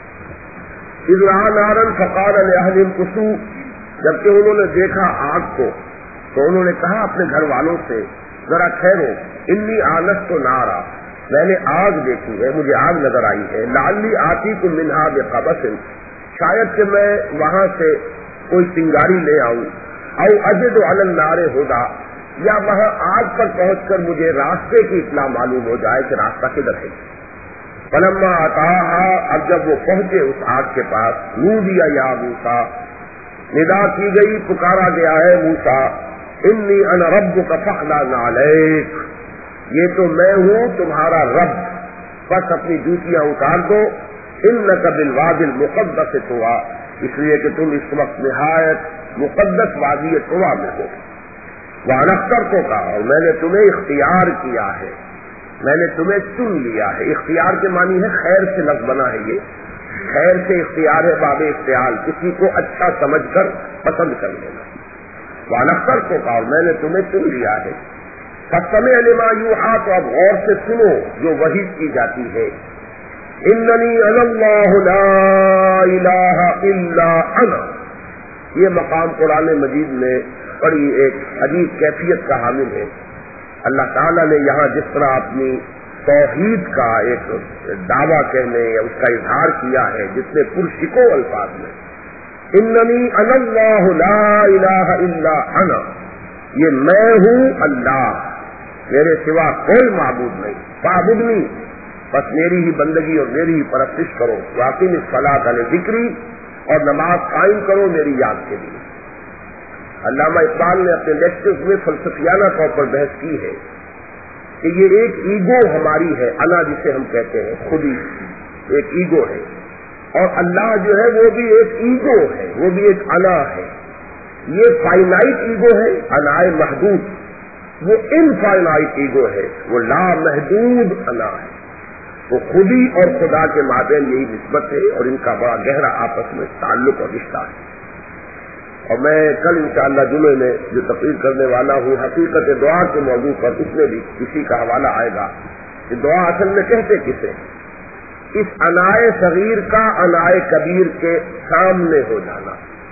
اذ رأى نارا فقال لأهلهم كثوا، جبکہ انہوں نے دیکھا آگ کو تو انہوں نے کہا اپنے گھر والوں سے ذرا ٹھہرو، انی آنست نارا، میں نے آگ دیکھی ہے، مجھے آگ نظر آئی ہے، لعلی آتیکم منہا بقبس، شاید کہ میں وہاں سے کوئی چنگاری لے آؤں، او اجد علی النار ہدی، یا وہاں آگ پر پہنچ کر مجھے راستے کی اطلاع معلوم ہو جائے کہ راستہ کدھر ہے. فلما اتاها، اب جب وہ پہنچے اس آگ کے پاس، نودی یا موسیٰ، ندا کی گئی، پکارا گیا ہے موسیٰ، انی انا ربک فاخلع علیک، یہ تو میں ہوں تمہارا رب، بس اپنی جوتیاں اتار دو، انک بالوادی المقدس طویٰ، اس لیے کہ تم اس وقت نہایت مقدس وادی طوا میں ہو. وَأَنَا اخْتَرْتُكَ، اور میں نے تمہیں اختیار کیا ہے، میں نے تمہیں چن لیا ہے. اختیار کے معنی ہے خیر سے لفظ بنا ہے، یہ خیر سے اختیار ہے، باب اختیار، کسی کو اچھا سمجھ کر پسند کر لینا. وَأَنَا اخْتَرْتُكَ، اور میں نے تمہیں چن لیا ہے. فَاسْتَمِعْ لِمَا يُوحَىٰ، تو اب غور سے سنو جو وحی کی جاتی ہے. إِنَّنِي أَنَا اللَّهُ لَا إِلَٰهَ إِلَّا أَنَا، یہ مقام قرآن مجید میں بڑی ایک عجیب کیفیت کا حامل ہے. اللہ تعالیٰ نے یہاں جس طرح اپنی توحید کا ایک دعویٰ کہنے یا اس کا اظہار کیا ہے جس میں پرشکو الفاظ میں اننی انا اللہ لا الہ الا انا، یہ میں ہوں اللہ، میرے سوا کوئی معبود نہیں. فاعبدنی، بس میری ہی بندگی اور میری ہی پرستش کرو. واقعی الصلاۃ لذکری، اور نماز قائم کرو میری یاد کے لیے. علامہ اقبال نے اپنے لیکچرز میں فلسفیانہ طور پر بحث کی ہے کہ یہ ایک ایگو ہماری ہے، انا جسے ہم کہتے ہیں، خودی ایک ایگو ہے، اور اللہ جو ہے وہ بھی ایک ایگو ہے، وہ بھی ایک انا ہے. یہ فائنائٹ ایگو ہے، انائے محدود. وہ انفائنائٹ ایگو ہے، وہ لامحدود انا ہے. وہ خودی اور خدا کے مابین یہی نسبت ہے، اور ان کا بڑا گہرا آپس میں تعلق اور رشتہ ہے. اور میں کل انشاءاللہ جمعے میں جو تقریر کرنے والا ہوں حقیقت دعا کے موضوع پر، اس میں بھی کسی کا حوالہ آئے گا کہ دعا اصل میں کہتے کسے. اس انائے صغیر کا انائے کبیر کے سامنے ہو جانا،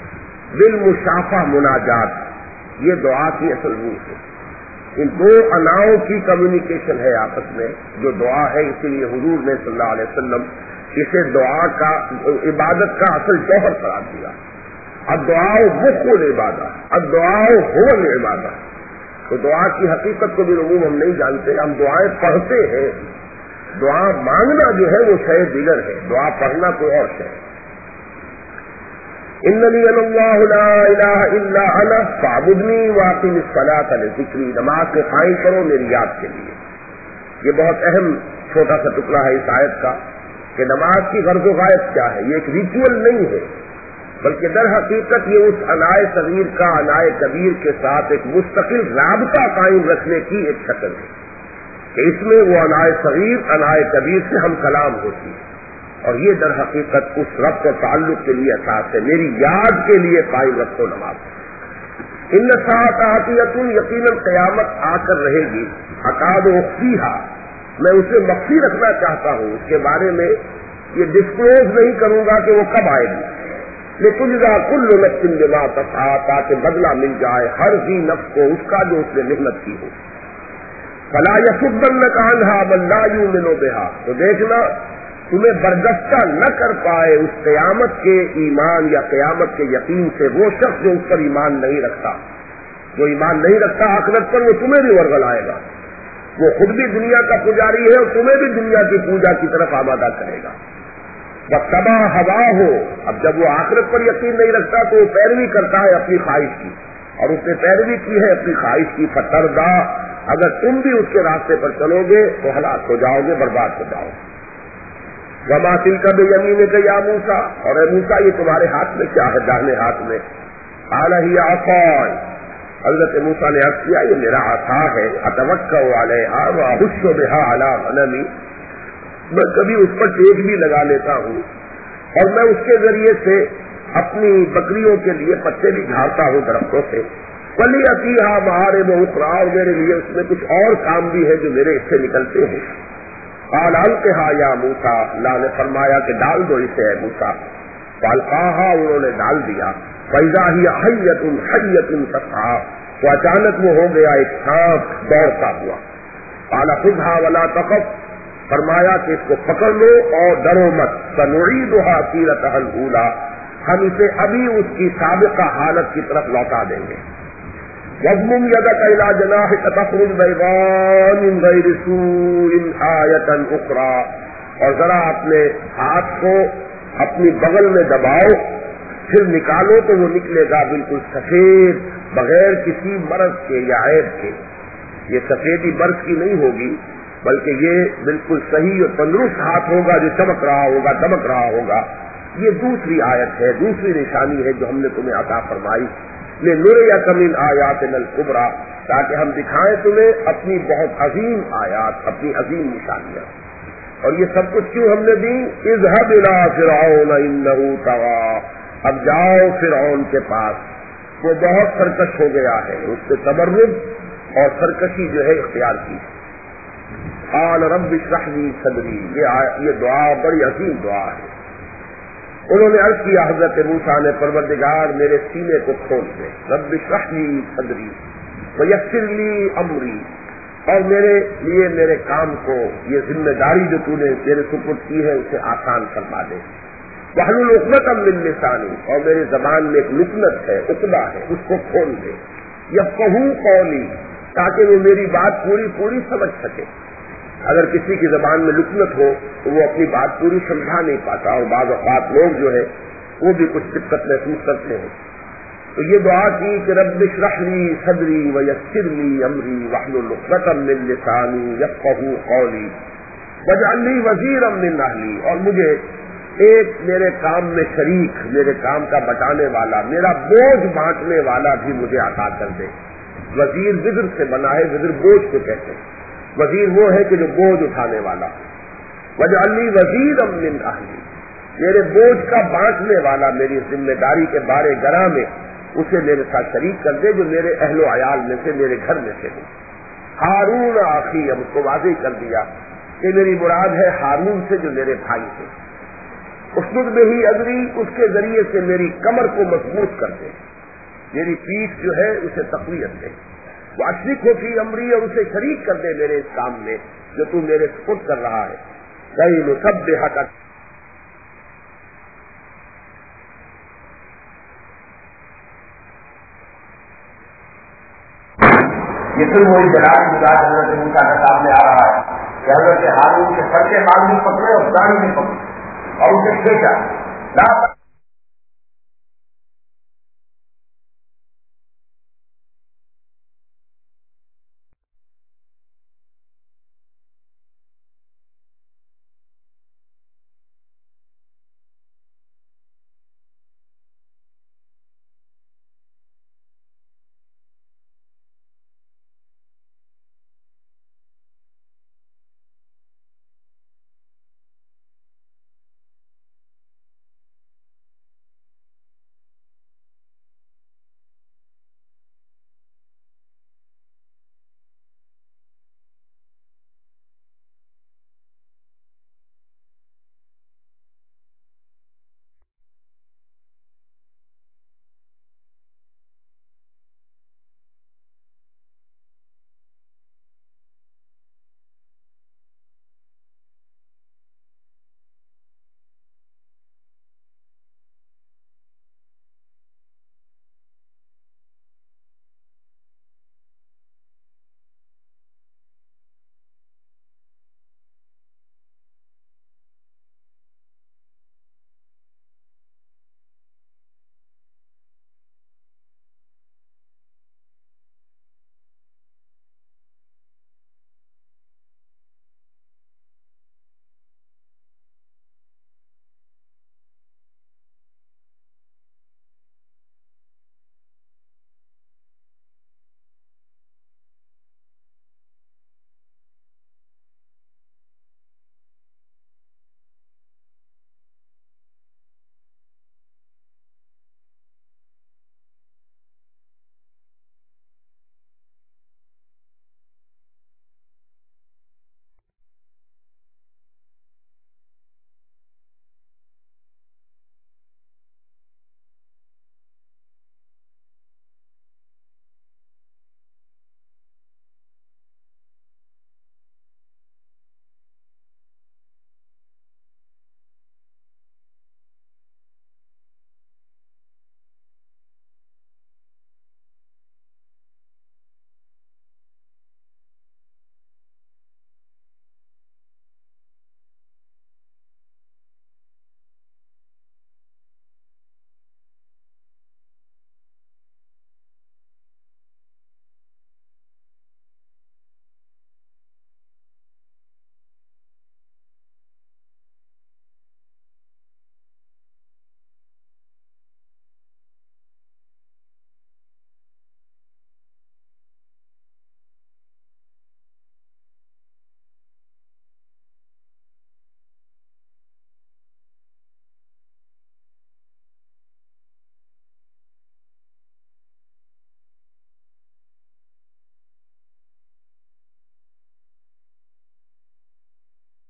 بالمشافہ مناجات، یہ دعا کی اصل روح ہے. ان دو اناؤں کی کمیونیکیشن ہے آپس میں جو دعا ہے. اسی لیے حضور نے صلی اللہ علیہ وسلم اسے دعا کا، عبادت کا اصل جوہر قرار دیا. الدعاء مخ العبادت، الدعاء هو العبادت. تو دعا کی حقیقت کو بھی عموم ہم نہیں جانتے. ہم دعائیں پڑھتے ہیں، دعا مانگنا جو ہے وہ شے دیگر ہے، دعا پڑھنا کوئی اور شے ہے. اننی انا اللہ لا الہ الا انا فاعبدنی واقم الصلاۃ لذکری، نماز کے قائم کرو میری یاد کے لیے. یہ بہت اہم چھوٹا سا ٹکڑا ہے اس آیت کا کہ نماز کی غرض و غایت کیا ہے. یہ ایک ریچول نہیں ہے، بلکہ در حقیقت یہ اس انائے صغیر کا انائے کبیر کے ساتھ ایک مستقل رابطہ قائم رکھنے کی ایک شکل ہے کہ اس میں وہ انائے صغیر انائے کبیر سے ہم کلام ہوتی ہے. اور یہ در حقیقت اس رب کے تعلق کے لیے اساس ہے. میری یاد کے لیے قائم رکھو نماز. ان ساعۃ آتیۃ، یقیناً قیامت آ کر رہے گی. اکاد اخفیھا، میں اسے مخفی رکھنا چاہتا ہوں، اس کے بارے میں یہ ڈسکلوز نہیں کروں گا کہ وہ کب آئے گی. لتجزا کل نفس بما تسعی، تاکہ بدلہ مل جائے ہر ذی نفس کو اس کا جو اس نے محنت کی ہو. فلا یصدنک عنہا من لا یؤمن بہا، تو دیکھنا تمہیں بردستہ نہ کر پائے اس قیامت کے ایمان یا قیامت کے یقین سے وہ شخص جو اس پر ایمان نہیں رکھتا. جو ایمان نہیں رکھتا آخرت پر، وہ تمہیں بھی ورغل آئے گا. وہ خود بھی دنیا کا پجاری ہے اور تمہیں بھی دنیا کی پوجا کی طرف آمادہ کرے گا. وَاتَّبَعَ هَوَاهُ، اب جب وہ آخرت پر یقین نہیں رکھتا تو وہ پیروی کرتا ہے اپنی خواہش کی، اور اس نے پیروی کی ہے اپنی خواہش کی. فَتَرْضَىٰ، اگر تم بھی اس کے راستے پر چلو گے تو ہلاک ہو جاؤ گے، برباد ہو جاؤ گے. وَمَا تِلْكَ بِيَمِينِكَ يَا مُوسَىٰ، اور اے موسیٰ یہ تمہارے ہاتھ میں کیا ہے، داہنے ہاتھ میں. قَالَ هِيَ عَصَايَ، حضرت موسیٰ نے عرض کیا یہ میرا عصا ہے. أَتَوَكَّأُ عَلَيْهَا وَأَحُشُّ بِهَا عَلَىٰ غَنَمِي، میں کبھی اس پر ٹیک بھی لگا لیتا ہوں اور میں اس کے ذریعے سے اپنی بکریوں کے لیے پتے بھی جھاڑتا ہوں درختوں سے. وَلِيَأْتِيهَا مَآرِبُ أُخْرَىٰ، اور میرے لیے اس میں کچھ اور کام بھی ہے جو میرے اس سے نکلتے ہیں. قال القها یا موسیٰ، اللہ نے فرمایا کہ ڈال دو اسے اے موسیٰ. فالقاها، انہوں نے ڈال دیا. فإذا هي حية حية تسعى، تو اچانک وہ ہو گیا ایک سانپ دوڑتا ہوا. قال خذها ولا تخف، فرمایا کہ اس کو پکڑ لو اور ڈرو مت. سنعيدها سيرتها الأولى، ہم اسے ابھی اس کی سابقہ حالت کی طرف لوٹا دیں گے. وَاضْمُمْ يَدَكَ إِلَىٰ جَنَاحِكَ تَخْرُجْ بَيْضَاءَ مِنْ غَيْرِ سُوءٍ آيَةً أُخْرَىٰ، اور ذرا اپنے ہاتھ کو اپنی بغل میں دباؤ، پھر نکالو تو وہ نکلے گا بالکل سفید، بغیر کسی مرض کے یا عیب کے. یہ سفیدی مرض کی نہیں ہوگی بلکہ یہ بالکل صحیح اور تندرست ہاتھ ہوگا جو چمک رہا ہوگا، دمک رہا ہوگا. یہ دوسری آیت ہے، دوسری نشانی ہے جو ہم نے تمہیں عطا فرمائی، لنریک من آیاتنا الکبریٰ، تاکہ ہم دکھائیں تمہیں اپنی بہت عظیم آیات، اپنی عظیم نشانیاں۔ اور یہ سب کچھ کیوں ہم نے دی؟ اذهب الى فرعون انه طغى، اب جاؤ فرعون کے پاس، وہ بہت سرکش ہو گیا ہے، اس سے تبرج اور سرکشی جو ہے اختیار کی۔ قال رب اشرح لي صدری، یہ دعا بڑی عظیم دعا ہے۔ انہوں نے عرض کیا حضرت موسیٰ نے، پروردگار میرے سینے کو کھول دے، رب اشرح لي صدری ویسر لي امری، اور میرے لیے میرے کام کو، یہ ذمہ داری جو تو نے میرے سپرد کی ہے اسے آسان فرما دے۔ واحلل عقدۃ من لسانی، اور میری زبان میں ایک لکنت ہے، عقدہ ہے، اس کو کھول دے۔ یفقہوا قولی، تاکہ وہ میری بات پوری پوری سمجھ سکے۔ اگر کسی کی زبان میں لکنت ہو تو وہ اپنی بات پوری سمجھا نہیں پاتا، اور بعض اوقات لوگ جو ہے وہ بھی کچھ دقت محسوس کرتے ہیں۔ تو یہ دعا کی کہ رب اشرح لی صدری ویسر لی امری واحلل عقدۃ من لسانی یفقہوا قولی واجعل لی وزیرا من اہلی، اور مجھے ایک میرے کام میں شریک، میرے کام کا بٹانے والا، میرا بوجھ بانٹنے والا بھی مجھے عطا کر دے۔ وزیر وزر سے بنا ہے، وزر بوجھ کو کہتے ہیں، وزیر وہ ہے کہ جو بوجھ اٹھانے والا۔ واجعل لی وزیرا من اہلی، میرے بوجھ کا بانٹنے والا، میری ذمہ داری کے بارے گراں میں اسے میرے ساتھ شریک کر دے، جو میرے اہل و عیال میں سے، میرے گھر میں سے ہو۔ ہارون اخی، اب اس کو واضح کر دیا کہ میری مراد ہے ہارون سے جو میرے بھائی تھے۔ اسلد بہ اذری، اس کے ذریعے سے میری کمر کو مضبوط کر دے، میری پیٹھ جو ہے اسے تقویت دے۔ واشرکہ فی امری، اور اسے شریک کر دے میرے اس کام میں جو تو میرے سپرد کر رہا ہے۔ کئی نسبحک، یہ پھر وہی جلال گزار حضرت موسیٰ کے سامنے آ رہا ہے کہ حضرت ہارون کے سر کے بال بھی پکڑے اور داڑھی بھی پکڑے اور اسے کھینچا۔